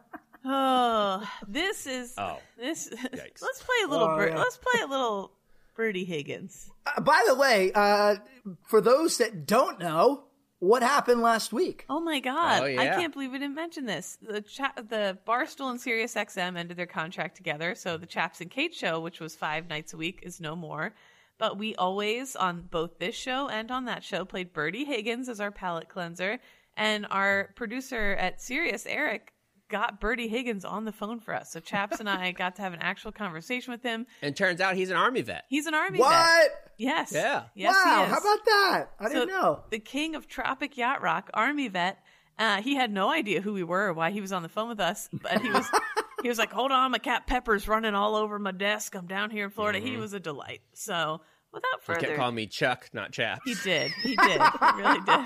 Oh, this is
Oh.
this.
Yikes.
Let's play a little.
Oh,
Bir-
yeah.
Let's play a little. Birdie Higgins.
Uh, by the way, uh, for those that don't know, what happened last week?
Oh my god!
Oh,
I
yeah.
can't believe we didn't mention this. The cha- the Barstool and SiriusXM ended their contract together, so the Chaps and Kate show, which was five nights a week, is no more. But we always, on both this show and on that show, played Birdie Higgins as our palate cleanser, and our producer at Sirius, Eric, got Birdie Higgins on the phone for us. So Chaps and I got to have an actual conversation with him.
And turns out he's an Army vet.
He's an Army vet.
What?
Yes.
Yeah.
Yes,
wow,
he is.
how about that? I
So,
didn't know.
The king of Tropic Yacht Rock, Army vet. Uh, he had no idea who we were or why he was on the phone with us, but he was he was like, "Hold on, my cat Pepper's running all over my desk. I'm down here in Florida." He was a delight. So without
He
further,
kept calling me Chuck, not Chaps.
he did. He did. He really did.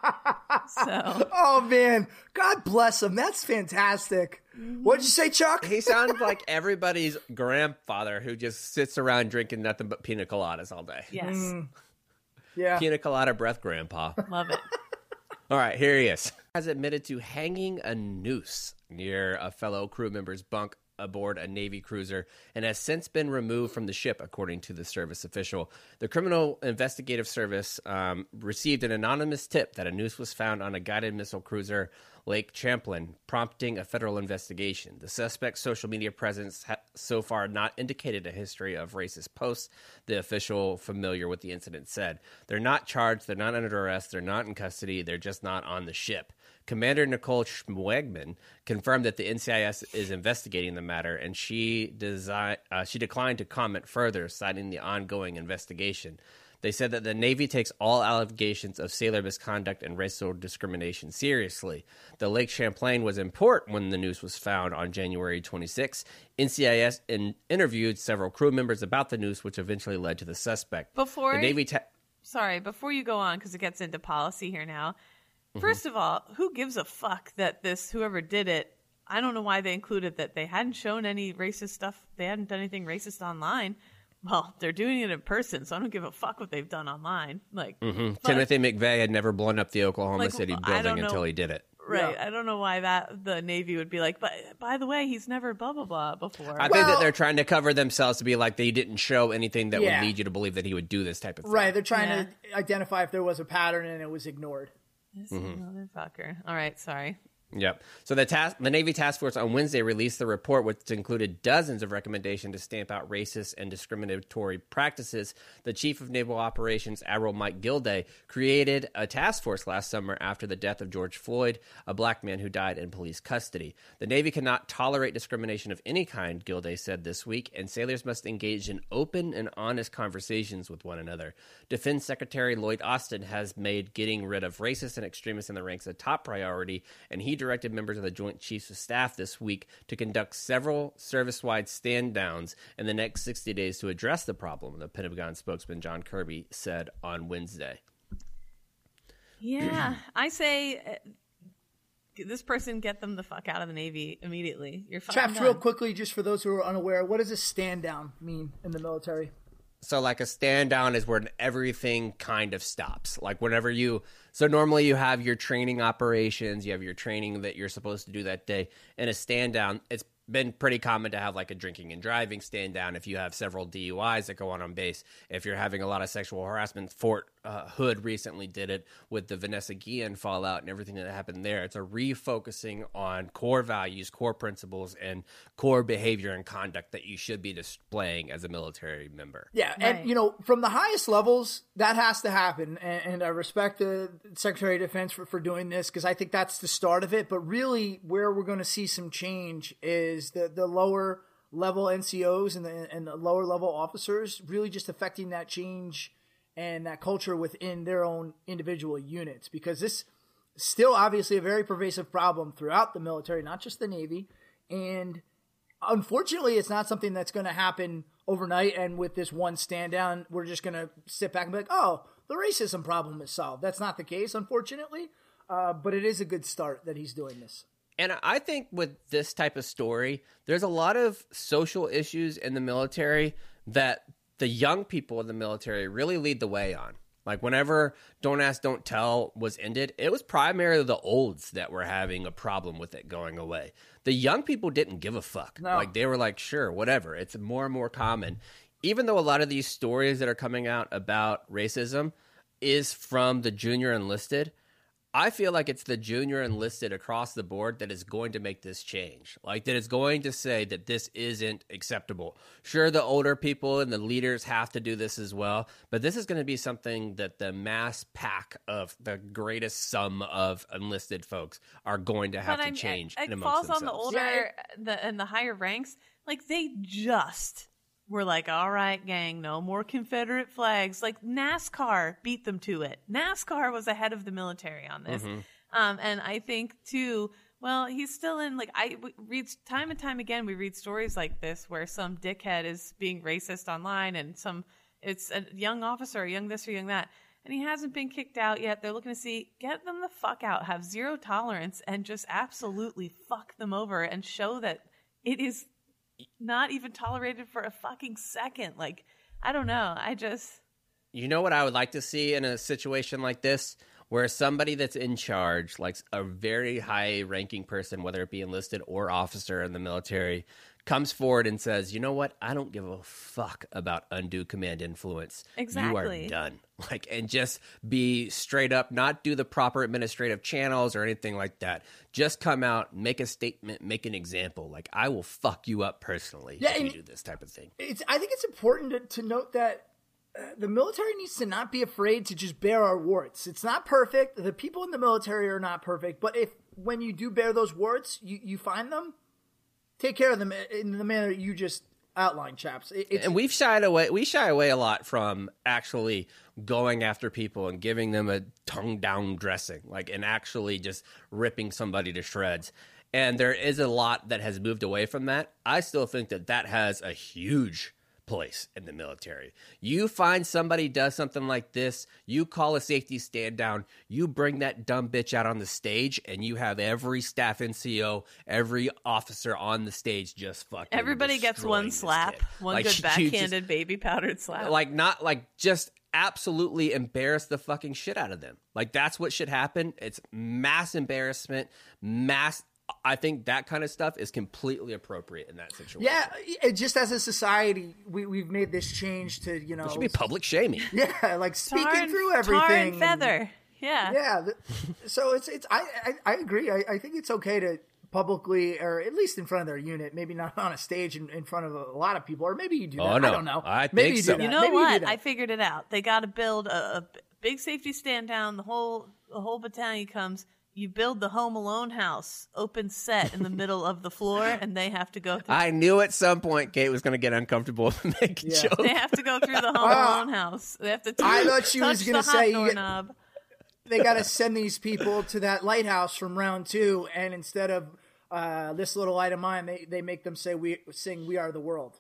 So
Oh man, God bless him. That's fantastic. What'd you say, Chuck?
He sounds like everybody's grandfather who just sits around drinking nothing but pina coladas all day.
yes,
Mm. Yeah.
Pina colada breath, Grandpa.
love it.
All right, here he is. Has admitted to hanging a noose near a fellow crew member's bunk aboard a Navy cruiser and has since been removed from the ship, according to the service official. The Criminal Investigative Service um, received an anonymous tip that a noose was found on a guided missile cruiser, Lake Champlain, prompting a federal investigation. The suspect's social media presence ha- so far not indicated a history of racist posts, the official familiar with the incident said. They're not charged, they're not under arrest, they're not in custody, they're just not on the ship. Commander Nicole Schwegman confirmed that the N C I S is investigating the matter, and she desi- uh, she declined to comment further, citing the ongoing investigation. They said that the Navy takes all allegations of sailor misconduct and racial discrimination seriously. The Lake Champlain was in port when the noose was found on January twenty-sixth. N C I S in- interviewed several crew members about the noose, which eventually led to the suspect.
Before
the Navy, ta-
Sorry, before you go on, because it gets into policy here now. First of all, who gives a fuck that this, whoever did it, I don't know why they included that they hadn't shown any racist stuff. They hadn't done anything racist online. Well, they're doing it in person, so I don't give a fuck what they've done online. Like, but-
Timothy McVeigh had never blown up the Oklahoma
Like,
City
I don't
building
know-
until he did it.
right.
Yeah.
I don't know why that the Navy would be like, but by the way, he's never blah, blah, blah before.
I think that
Well-
they're trying to cover themselves to be like they didn't show anything that
Yeah.
would lead you to believe that he would do this type of thing.
Right, they're trying
Yeah.
to identify if there was a pattern and it was ignored.
This motherfucker. All right, sorry.
Yep. So the task, the Navy task force on Wednesday released the report, which included dozens of recommendations to stamp out racist and discriminatory practices. The chief of naval operations, Admiral Mike Gilday, created a task force last summer after the death of George Floyd, a black man who died in police custody. The Navy cannot tolerate discrimination of any kind, Gilday said this week, and sailors must engage in open and honest conversations with one another. Defense Secretary Lloyd Austin has made getting rid of racists and extremists in the ranks a top priority, and he directed members of the Joint Chiefs of Staff this week to conduct several service-wide stand-downs in the next sixty days to address the problem, the Pentagon spokesman John Kirby said on Wednesday.
Yeah, I say uh, this person get them the fuck out of the Navy immediately. You're fucking
Chaps,
done.
real quickly, just for those who are unaware, what does a stand down mean in the military?
So like a stand down is when everything kind of stops. Like whenever you, so normally you have your training operations, you have your training that you're supposed to do that day. And a stand down, it's been pretty common to have like a drinking and driving stand down if you have several D U Is that go on on base. If you're having a lot of sexual harassment, Fort uh, Hood recently did it with the Vanessa Guillen fallout and everything that happened there. It's a refocusing on core values, core principles, and core behavior and conduct that you should be displaying as a military member.
Yeah,
Right.
and you know, from the highest levels, that has to happen. And, and I respect the Secretary of Defense for, for doing this because I think that's the start of it. But really, where we're going to see some change is the the lower level N C Os and the and the lower level officers really just affecting that change and that culture within their own individual units. Because this is still obviously a very pervasive problem throughout the military, not just the Navy. And unfortunately, it's not something that's going to happen overnight. And with this one stand down, we're just going to sit back and be like, oh, the racism problem is solved. That's not the case, unfortunately. Uh, but it is a good start that he's doing this.
And I think with this type of story, there's a lot of social issues in the military that the young people in the military really lead the way on. Like whenever Don't Ask, Don't Tell was ended, it was primarily the olds that were having a problem with it going away. The young people didn't give a fuck.
No.
Like they were like, sure, whatever. It's more and more common. Even though a lot of these stories that are coming out about racism is from the junior enlisted, I feel like it's the junior enlisted across the board that is going to make this change. Like that is going to say that this isn't acceptable. Sure, the older people and the leaders have to do this as well, but this is going to be something that the mass pack of the greatest sum of enlisted folks are going to have
But
to
I'm-
change
It,
in
it
amongst
falls
themselves.
on the older
Yeah,
the, and the higher ranks. Like they just were like, all right, gang, no more Confederate flags. Like NASCAR beat them to it. NASCAR was ahead of the military on this.
Mm-hmm.
Um, and I think too, well, he's still in, like, I we read time and time again, we read stories like this where some dickhead is being racist online and some, it's a young officer, a young this or young that. And he hasn't been kicked out yet. They're looking to see, get them the fuck out, have zero tolerance, and just absolutely fuck them over and show that it is not even tolerated for a fucking second. Like, I don't know. I just...
You know what I would like to see in a situation like this? Where somebody that's in charge, like a very high-ranking person, whether it be enlisted or officer in the military, comes forward and says, you know what? I don't give a fuck about undue command influence.
Exactly.
You are done. Like, and just be straight up, not do the proper administrative channels or anything like that. Just come out, make a statement, make an example. Like, I will fuck you up personally
Yeah,
if you
and-
do this type of thing.
It's, I think it's important to, to note that uh, the military needs to not be afraid to just bear our warts. It's not perfect. The people in the military are not perfect. But if when you do bear those warts, you, you find them, take care of them in the manner you just outlined, chaps. It, it's,
And we've shied away. We shy away a lot from actually going after people and giving them a tongue down dressing, like, and actually just ripping somebody to shreds. And there is a lot that has moved away from that. I still think that that has a huge place in the military. You find somebody does something like this, you call a safety stand down, you bring that dumb bitch out on the stage, and you have every staff N C O, every officer on the stage just fucking
Everybody gets
destroying
one
this
slap,
kid.
one
Like,
good
you
backhanded
just-
baby powdered slap.
like not like just absolutely embarrass the fucking shit out of them. Like that's what should happen. It's mass embarrassment, mass. I think that kind of stuff is completely appropriate in that situation.
yeah, it, just as a society, we, we've made this change to, you know,
It should be public shaming.
yeah, like speaking
tar and,
through
tar
everything.
and feather. Yeah.
Yeah. th- So it's, it's, I, I, I agree. I, I think it's okay to publicly, or at least in front of their unit, maybe not on a stage in, in front of a lot of people, or maybe you do that.
Oh, no.
I don't know.
I
maybe
think
you
so.
do that.
You know
maybe
what?
You do that.
I figured it out. They got to build a, a big safety stand down. The whole the whole battalion comes. You build the Home Alone house, open set in the middle of the floor, and they have to go through.
I knew at some point Kate was going to get uncomfortable and make a
Yeah.
joke.
They have to go through the Home
Ah.
Alone house. They have to. T-
I thought she
touch
was gonna
the hot
say you get-
doorknob.
They got to send these people to that lighthouse from round two, and instead of uh, this little light of mine, they, they make them say we sing "We Are the World."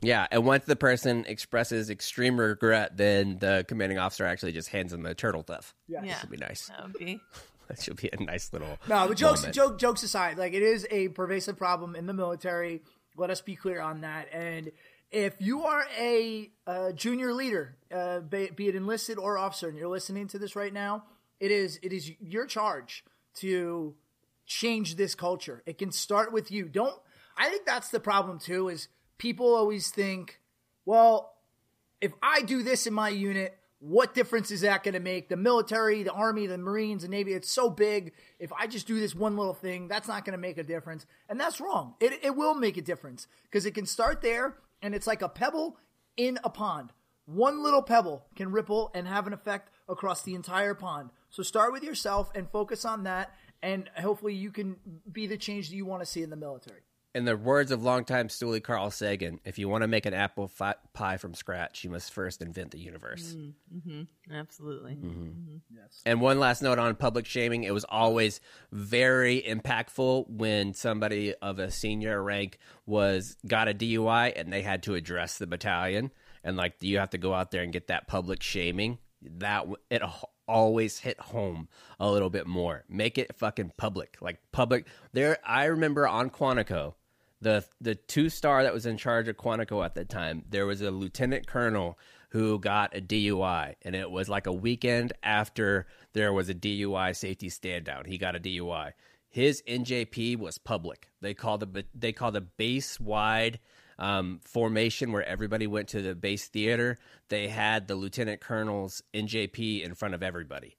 Yeah, and once the person expresses extreme regret, then the commanding officer actually just hands them a turtle dove.
Yes.
Yeah.
This would be nice.
That would be.
That should be a nice little.
No, but jokes,
moment.
joke, jokes aside, like it is a pervasive problem in the military. Let us be clear on that. And if you are a, uh junior leader, uh, be, be it enlisted or officer, and you're listening to this right now, it is it is your charge to change this culture. It can start with you. Don't. I think that's the problem too. Is people always think, well, if I do this in my unit, what difference is that going to make? The military, the Army, the Marines, the Navy, it's so big. If I just do this one little thing, that's not going to make a difference. And that's wrong. It, it will make a difference because it can start there, and it's like a pebble in a pond. One little pebble can ripple and have an effect across the entire pond. So start with yourself and focus on that, and hopefully you can be the change that you want to see in the military.
In the words of longtime stoolie Carl Sagan, if you want to make an apple fi- pie from scratch, you must first invent the universe.
Mm-hmm. Absolutely.
Mm-hmm.
Yes.
And one last note on public shaming. It was always very impactful when somebody of a senior rank was got a D U I and they had to address the battalion. And, like, you have to go out there and get that public shaming. That it always hit home a little bit more. Make it fucking public. Like, public. There, I remember on Quantico, the the two-star that was in charge of Quantico at the time, there was a lieutenant colonel who got a D U I, and it was like a weekend after there was a D U I safety stand-down. He got a D U I. His N J P was public. They called the they called a base-wide um, formation where everybody went to the base theater. They had the lieutenant colonel's N J P in front of everybody,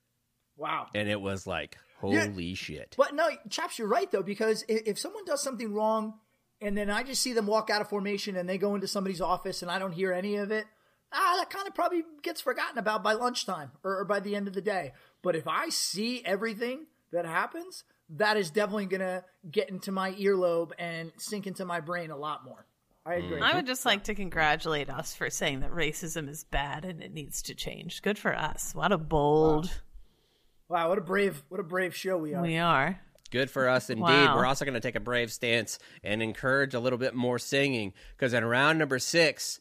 Wow.
and it was like, holy yeah. shit.
But no, Chaps, you're right, though, because if, if someone does something wrong and then I just see them walk out of formation and they go into somebody's office and I don't hear any of it, ah, that kind of probably gets forgotten about by lunchtime or, or by the end of the day. But if I see everything that happens, that is definitely going to get into my earlobe and sink into my brain a lot more. I agree.
I would just like to congratulate us for saying that racism is bad and it needs to change. Good for us. What a bold...
Wow, what a brave, what a brave show we are.
We are.
Good for us indeed.
Wow.
We're also going to take a brave stance and encourage a little bit more singing, because in round number six,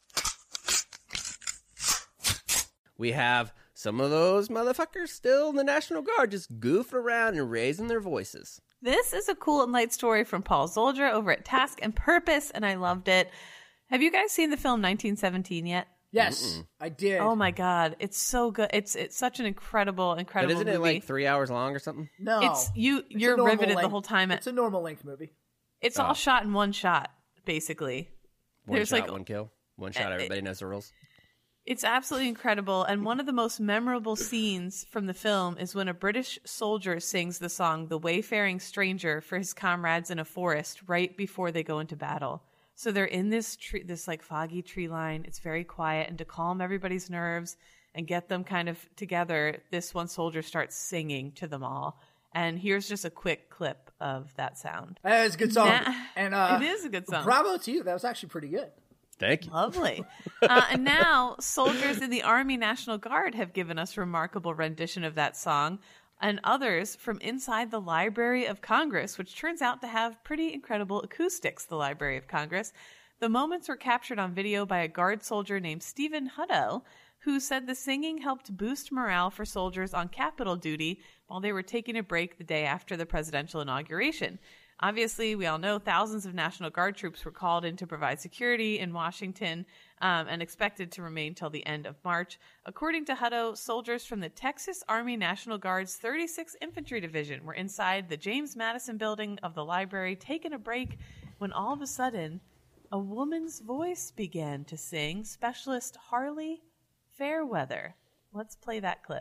we have some of those motherfuckers still in the National Guard just goofing around and raising their voices.
This is a cool and light story from Paul Zolger over at Task and Purpose, and I loved it. Have you guys seen the film nineteen seventeen yet?
Yes,
Mm-mm.
I did.
Oh my god, it's so good. It's it's such an incredible, incredible
But isn't it
movie.
like three hours long or something?
No,
It's you.
It's a
You're
normal
riveted the
length-
whole time.
It's a normal length movie.
It's
Oh.
all shot in one shot, basically.
One
There's
shot,
like
one kill. One shot,
Uh,
everybody knows the rules.
It's absolutely incredible. And one of the most memorable scenes from the film is when a British soldier sings the song "The Wayfaring Stranger" for his comrades in a forest right before they go into battle. So they're in this tree, this like foggy tree line. It's very quiet, and to calm everybody's nerves and get them kind of together, this one soldier starts singing to them all. And here's just a quick clip of that sound.
That is a good song.
Nah,
and uh,
it is a good song.
Bravo to you. That was actually pretty good.
Thank you.
Lovely. Uh, and now, soldiers in the Army National Guard have given us remarkable rendition of that song, and others from inside the Library of Congress, which turns out to have pretty incredible acoustics, the Library of Congress. The moments were captured on video by a Guard soldier named Stephen Hutto, who said the singing helped boost morale for soldiers on Capitol duty while they were taking a break the day after the presidential inauguration. Obviously, we all know thousands of National Guard troops were called in to provide security in Washington um, and expected to remain till the end of March. According to Hutto, soldiers from the Texas Army National Guard's thirty-sixth Infantry Division were inside the James Madison building of the library taking a break when all of a sudden a woman's voice began to sing, Specialist Harley Fairweather. Let's play that clip.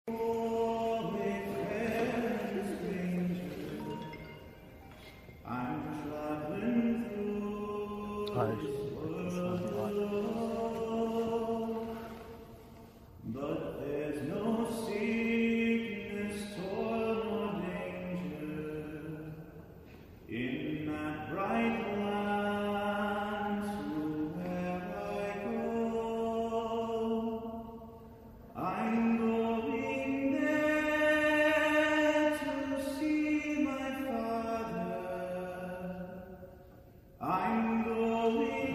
But there's no sickness, toil, nor danger in that bright land to where I go. I'm going there to see my father. I'm going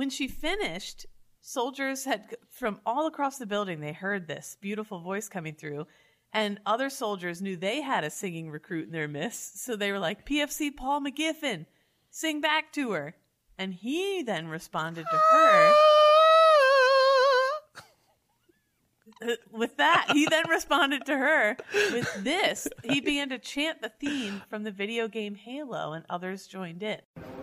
when she finished, soldiers had from all across the building, they heard this beautiful voice coming through, and other soldiers knew they had a singing recruit in their midst, so they were like, P F C Paul McGiffin, sing back to her. And he then responded to her with that. He then responded to her with this. He began to chant the theme from the video game Halo, and others joined in.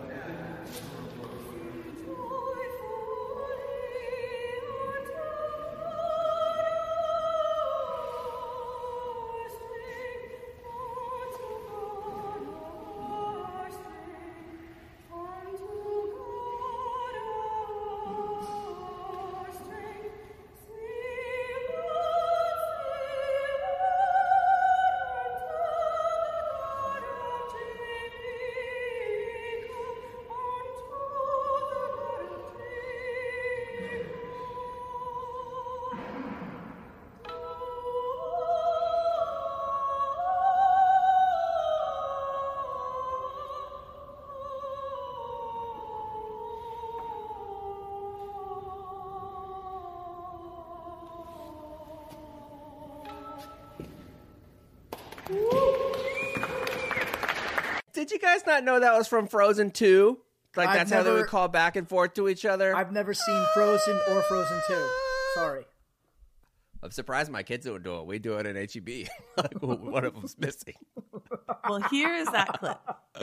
Did you guys not know that was from Frozen two? Like,
I've
that's how they
never-
would call back and forth to each other?
I've never seen Frozen or Frozen two. Sorry.
I'm surprised my kids don't do it. We do it in H E B. Like, one of them's missing.
Well, here is that clip.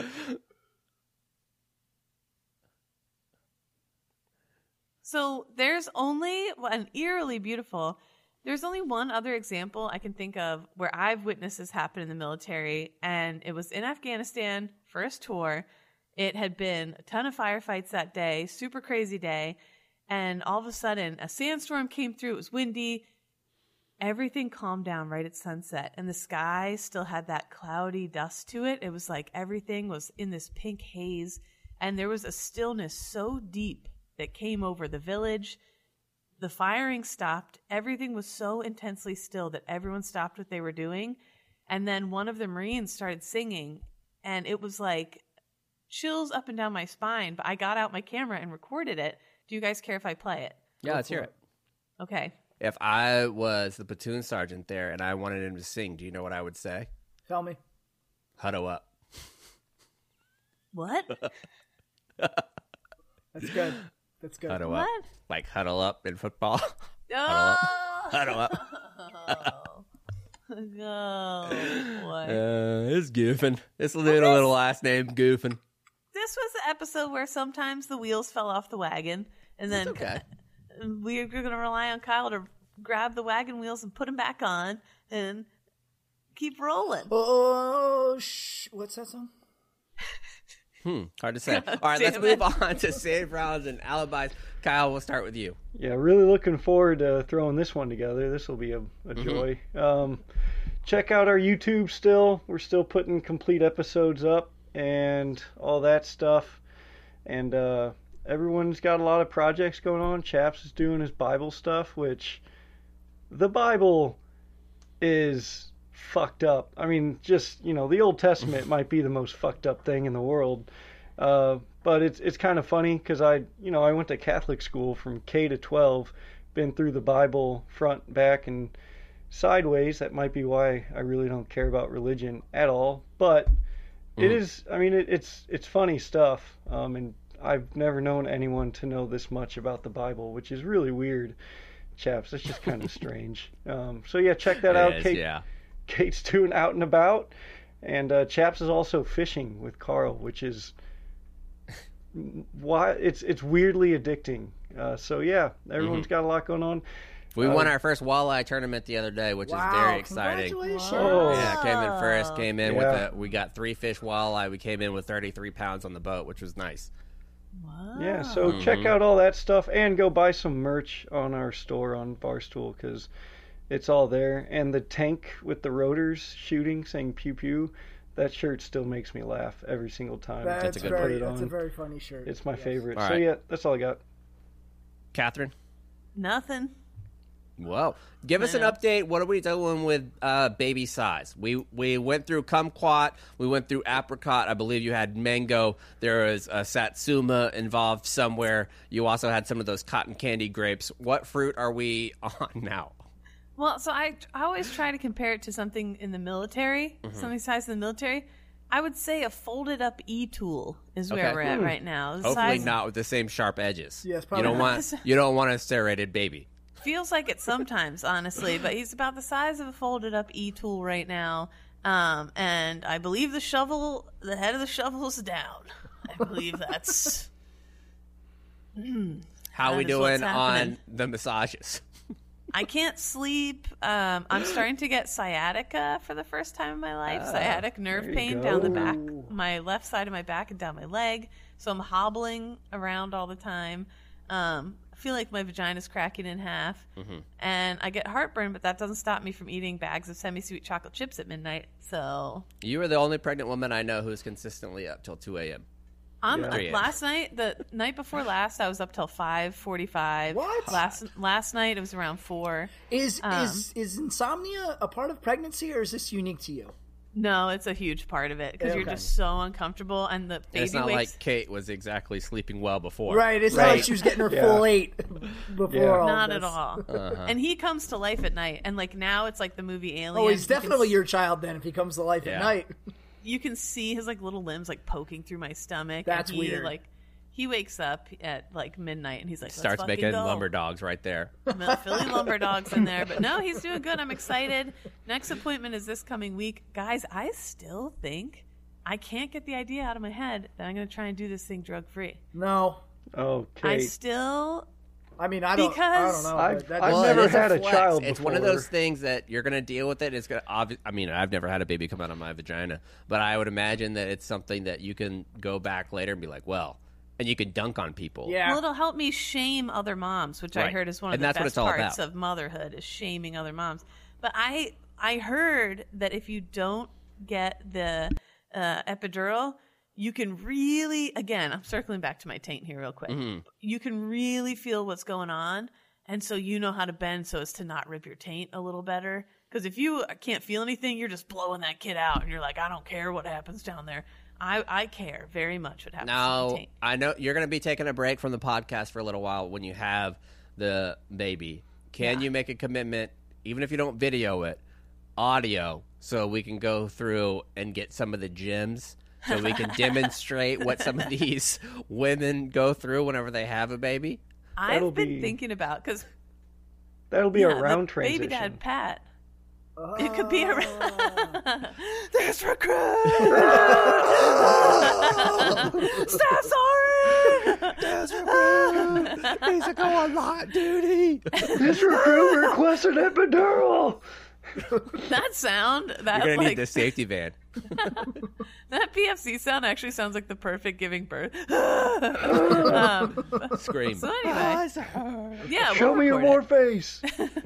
So there's only an eerily beautiful. There's only one other example I can think of where I've witnessed this happen in the military, and it was in Afghanistan, first tour. It had been a ton of firefights that day, super crazy day, and all of a sudden a sandstorm came through. It was windy. Everything calmed down right at sunset, and the sky still had that cloudy dust to it. It was like everything was in this pink haze, and there was a stillness so deep that came over the village. The firing stopped. Everything was so intensely still that everyone stopped what they were doing. And then one of the Marines started singing, and it was like chills up and down my spine. But I got out my camera and recorded it. Do you guys care if I play it?
Yeah, let's hear it.
Okay.
If I was the platoon sergeant there and I wanted him to sing, do you know what I would say?
Tell me.
Huddle up.
What?
That's good. That's good.
Huddle
What?
up. Like huddle up in football.
Oh,
Huddle up.
no. What?
Uh, it's Goofing. It's a little, little last name, Goofing.
This was the episode where sometimes the wheels fell off the wagon, and then
okay.
we we're going to rely on Kyle to grab the wagon wheels and put them back on and keep rolling.
Oh, sh- what's that song?
Hmm, hard to say. All right,
damn
let's move
it.
on to save rounds and alibis. Kyle, we'll start with you.
Yeah, really looking forward to throwing this one together. This will be a, a joy. Um, check out our YouTube still. We're still putting complete episodes up and all that stuff. And uh, everyone's got a lot of projects going on. Chaps is doing his Bible stuff, which the Bible is fucked up. I mean, just, you know, the Old Testament might be the most fucked up thing in the world. Uh, but it's it's kind of funny because I, you know, I went to Catholic school from K to twelve, been through the Bible front, back, and sideways. That might be why I really don't care about religion at all. But it is, I mean, it, it's it's funny stuff. Um, and I've never known anyone to know this much about the Bible, which is really weird, chaps. It's just kind of strange. Um, so yeah, check that out.
It is,
Kate,
yeah.
Kate's doing Out and About, and uh, Chaps is also fishing with Carl, which is why it's it's weirdly addicting. Uh, so yeah, everyone's got a lot going on.
We
Uh,
won our first walleye tournament the other day, which
Wow,
is very exciting.
Congratulations.
Oh.
Yeah, came in first. Came in
Yeah.
with a. We got three fish walleye. We came in with thirty-three pounds on the boat, which was nice.
Wow.
Yeah, so
Mhm.
check out all that stuff and go buy some merch on our store on Barstool because it's all there. And the tank with the rotors shooting, saying pew pew, that shirt still makes me laugh every single time.
That's,
a good
very.
put it
That's a
on.
very funny shirt.
It's my
Yes.
favorite.
All
So
right.
yeah, that's all I got.
Catherine,
Nothing.
Whoa. Give us
I
an
know.
update. What are we doing with uh, baby size? We we went through kumquat. We went through apricot. I believe you had mango. There was a satsuma involved somewhere. You also had some of those cotton candy grapes. What fruit are we on now?
Well, so I, I always try to compare it to something in the military,
Mm-hmm.
something size in the military. I would say a folded up e-tool is where
Okay.
we're at right now. The
Hopefully
size
not with the same sharp edges.
Yes,
you
probably
don't
not.
want you don't want a serrated baby.
feels like it sometimes, honestly, but he's about the size of a folded up e-tool right now. Um, and I believe the shovel, the head of the shovel is down. I believe that's.
How
That
we
is
doing
what's
on
happening.
the massages?
I can't sleep. Um, I'm starting to get sciatica for the first time in my life. Sciatic nerve
there you
pain down the back,
go.
my left side of my back and down my leg. So I'm hobbling around all the time. Um, I feel like my vagina's cracking in half. And I get heartburn, but that doesn't stop me from eating bags of semi-sweet chocolate chips at midnight. So
You are the only pregnant woman I know who's consistently up till two a.m.
I'm
Yeah.
uh, last night, the night before last, I was up till five forty-five.
What?
Last last night it was around four.
Is
Um,
is is insomnia a part of pregnancy, or is this unique to you?
No, it's a huge part of it because you're
Okay.
just so uncomfortable, and the baby
It's not
wakes.
like Kate was exactly sleeping well before.
Right. It's not like she was getting her full eight before
Yeah.
all
Not
of
at
this.
all.
Uh-huh.
And he comes to life at night, and like now it's like the movie Alien.
Oh, he's
You can
definitely
s-
your child then if he comes to life
Yeah.
at night.
You can see his like little limbs like poking through my stomach.
That's
and he,
weird.
Like he wakes up at like midnight, and he's like, Let's
Starts
fucking
making
go.
lumber dogs right there.
Mil- Philly lumber dogs in there, but no, he's doing good. I'm excited. Next appointment is this coming week, guys. I still think I can't get the idea out of my head that I'm going to try and do this thing drug free.
No.
Oh,
I
Kate.
still
I mean, I don't. I
Because-
don't know.
I've-
but that
I've
doesn't-
never
it is
had a
flex.
child
It's one of
before.
those things that you're going to deal with it. It's going to. Obvi- I mean, I've never had a baby come out of my vagina, but I would imagine that it's something that you can go back later and be like, well, and you can dunk on people.
Yeah.
Well, it'll help me shame other moms, which I
Right.
heard is one of
And
the
that's what
best
it's all
parts
about.
of motherhood is shaming other moms. But I I heard that if you don't get the uh, epidural, you can really, again, I'm circling back to my taint here real quick.
Mm-hmm.
You can really feel what's going on, and so you know how to bend so as to not rip your taint a little better. Because if you can't feel anything, you're just blowing that kid out, and you're like, I don't care what happens down there. I, I care very much what happens to my
Now,
taint.
I know you're going to be taking a break from the podcast for a little while when you have the baby. Can
Yeah.
you make a commitment, even if you don't video it, audio, so we can go through and get some of the gems, so we can demonstrate what some of these women go through whenever they have a baby?
That'll
I've been
be-
thinking about because
That'll be
yeah,
a round
the
transition.
baby dad Pat. It could be a this recruit. Stop sorry.
He's a go on lot duty.
This recruit requests an epidural.
That sound that
You're going to
like
need the safety van.
that P F C sound actually sounds like the perfect giving birth. um,
Scream.
so anyway, yeah,
Show
we'll
me your
record
war
it.
face.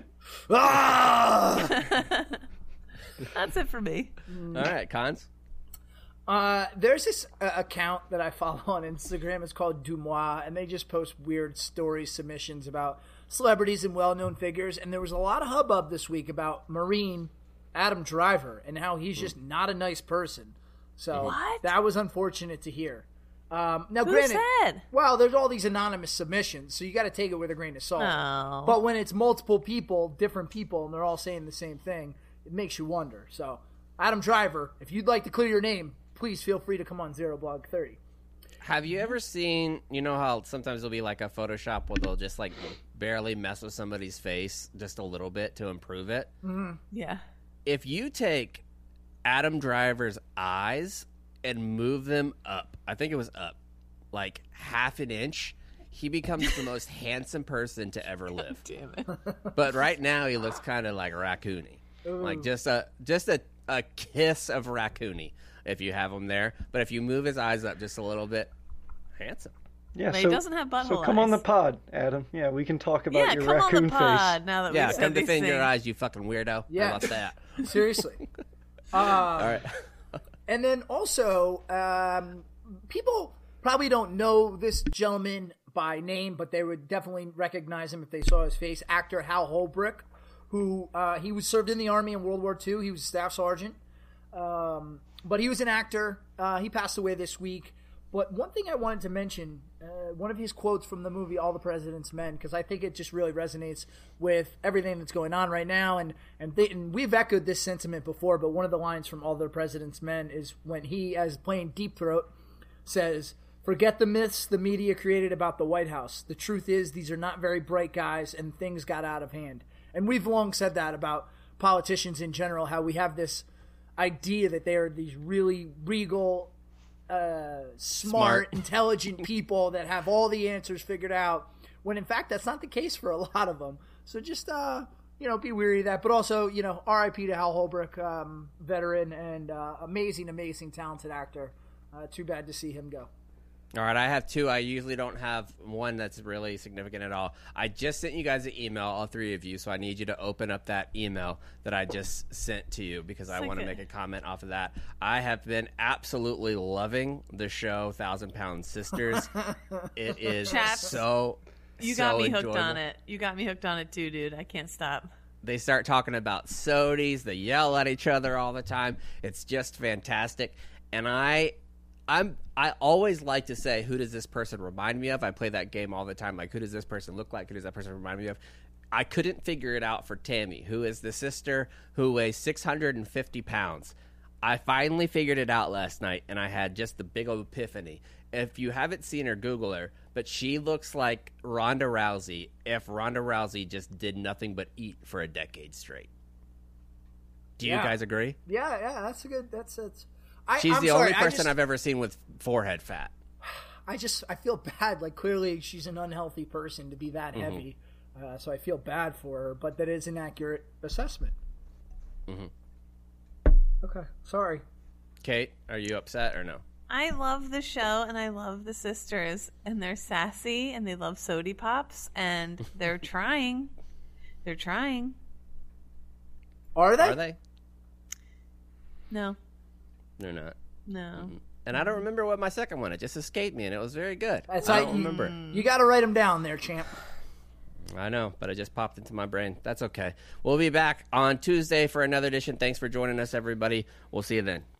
Ah!
That's it for me.
All right, Cons.
Uh, there's this uh, account that I follow on Instagram. It's called Dumois, and they just post weird story submissions about celebrities and well-known figures. And there was a lot of hubbub this week about Marine Adam Driver and how he's just not a nice person. So
What?
that was unfortunate to hear. Um, now,
Who
granted,
said?
well, there's all these anonymous submissions, so you got to take it with a grain of salt.
Oh.
But when it's multiple people, different people, and they're all saying the same thing, it makes you wonder. So, Adam Driver, if you'd like to clear your name, please feel free to come on Zero Blog thirty.
Have you ever seen, you know how sometimes there'll be like a Photoshop where they'll just like barely mess with somebody's face just a little bit to improve it?
Yeah.
If you take Adam Driver's eyes and move them up, I think it was up, like half an inch, he becomes the most handsome person to ever live.
Damn it.
But right now he looks kind of like raccoony. Like just a just a, a kiss of raccoony if you have him there. But if you move his eyes up just a little bit, handsome.
Yeah,
But he
so,
doesn't have
so
butthole
come on the
eyes.
pod, Adam. Yeah, we can talk about
Yeah,
your
come on
raccoon
the pod
face.
now that
Yeah,
we've said
come
these
defend your
things.
eyes, you fucking weirdo.
Yeah.
How about that?
Seriously. Uh,
All right.
And then also, um, people probably don't know this gentleman, by name, but they would definitely recognize him if they saw his face. Actor Hal Holbrook, who uh, he was served in the Army in World War Two. He was a staff sergeant. Um, but he was an actor. Uh, he passed away this week. But one thing I wanted to mention, uh, one of his quotes from the movie All the President's Men, because I think it just really resonates with everything that's going on right now. And and, they, and we've echoed this sentiment before, but one of the lines from All the President's Men is when he, as playing Deep Throat, says, "Forget the myths the media created about the White House. The truth is these are not very bright guys, and things got out of hand." And we've long said that about politicians in general, how we have this idea that they are these really regal, uh, smart,
Smart.
intelligent people that have all the answers figured out, when in fact that's not the case for a lot of them. So just, uh, you know, be wary of that. But also, you know, R I P to Hal Holbrook, um, veteran and uh, amazing, amazing, talented actor. Uh, too bad to see him go.
All right, I have two. I usually don't have one that's really significant at all. I just sent you guys an email, all three of you, so I need you to open up that email that I just sent to you because I
like
want to
a-
make a comment off of that. I have been absolutely loving the show Thousand Pound Sisters. It is
Chaps,
so
You
so
got me hooked
enjoyable.
on it. You got me hooked on it too, dude. I can't stop.
They start talking about sodies. They yell at each other all the time. It's just fantastic. And I, I'm, I always like to say, who does this person remind me of? I play that game all the time. Like, who does this person look like? Who does that person remind me of? I couldn't figure it out for Tammy, who is the sister who weighs six hundred fifty pounds. I finally figured it out last night, and I had just the big old epiphany. If you haven't seen her, Google her. But she looks like Ronda Rousey if Ronda Rousey just did nothing but eat for a decade straight. Do you
Yeah.
guys agree?
Yeah, yeah, that's a good. That's that's. I,
She's
I'm
the
sorry,
only
I
person
just,
I've ever seen with forehead fat.
I just I feel bad. Like clearly she's an unhealthy person to be that
Mm-hmm.
heavy, uh, so I feel bad for her. But that is an accurate assessment.
Mm-hmm.
Okay, sorry.
Kate, are you upset or no?
I love the show and I love the sisters and they're sassy and they love sody pops and they're trying. They're trying.
Are they?
Are they?
No,
They're not.
no.
And I don't remember what my second one. It just escaped me, and it was very good.
That's
I
like
don't
you,
remember.
You got to write them down there, champ.
I know, but it just popped into my brain. That's okay. We'll be back on Tuesday for another edition. Thanks for joining us, everybody. We'll see you then.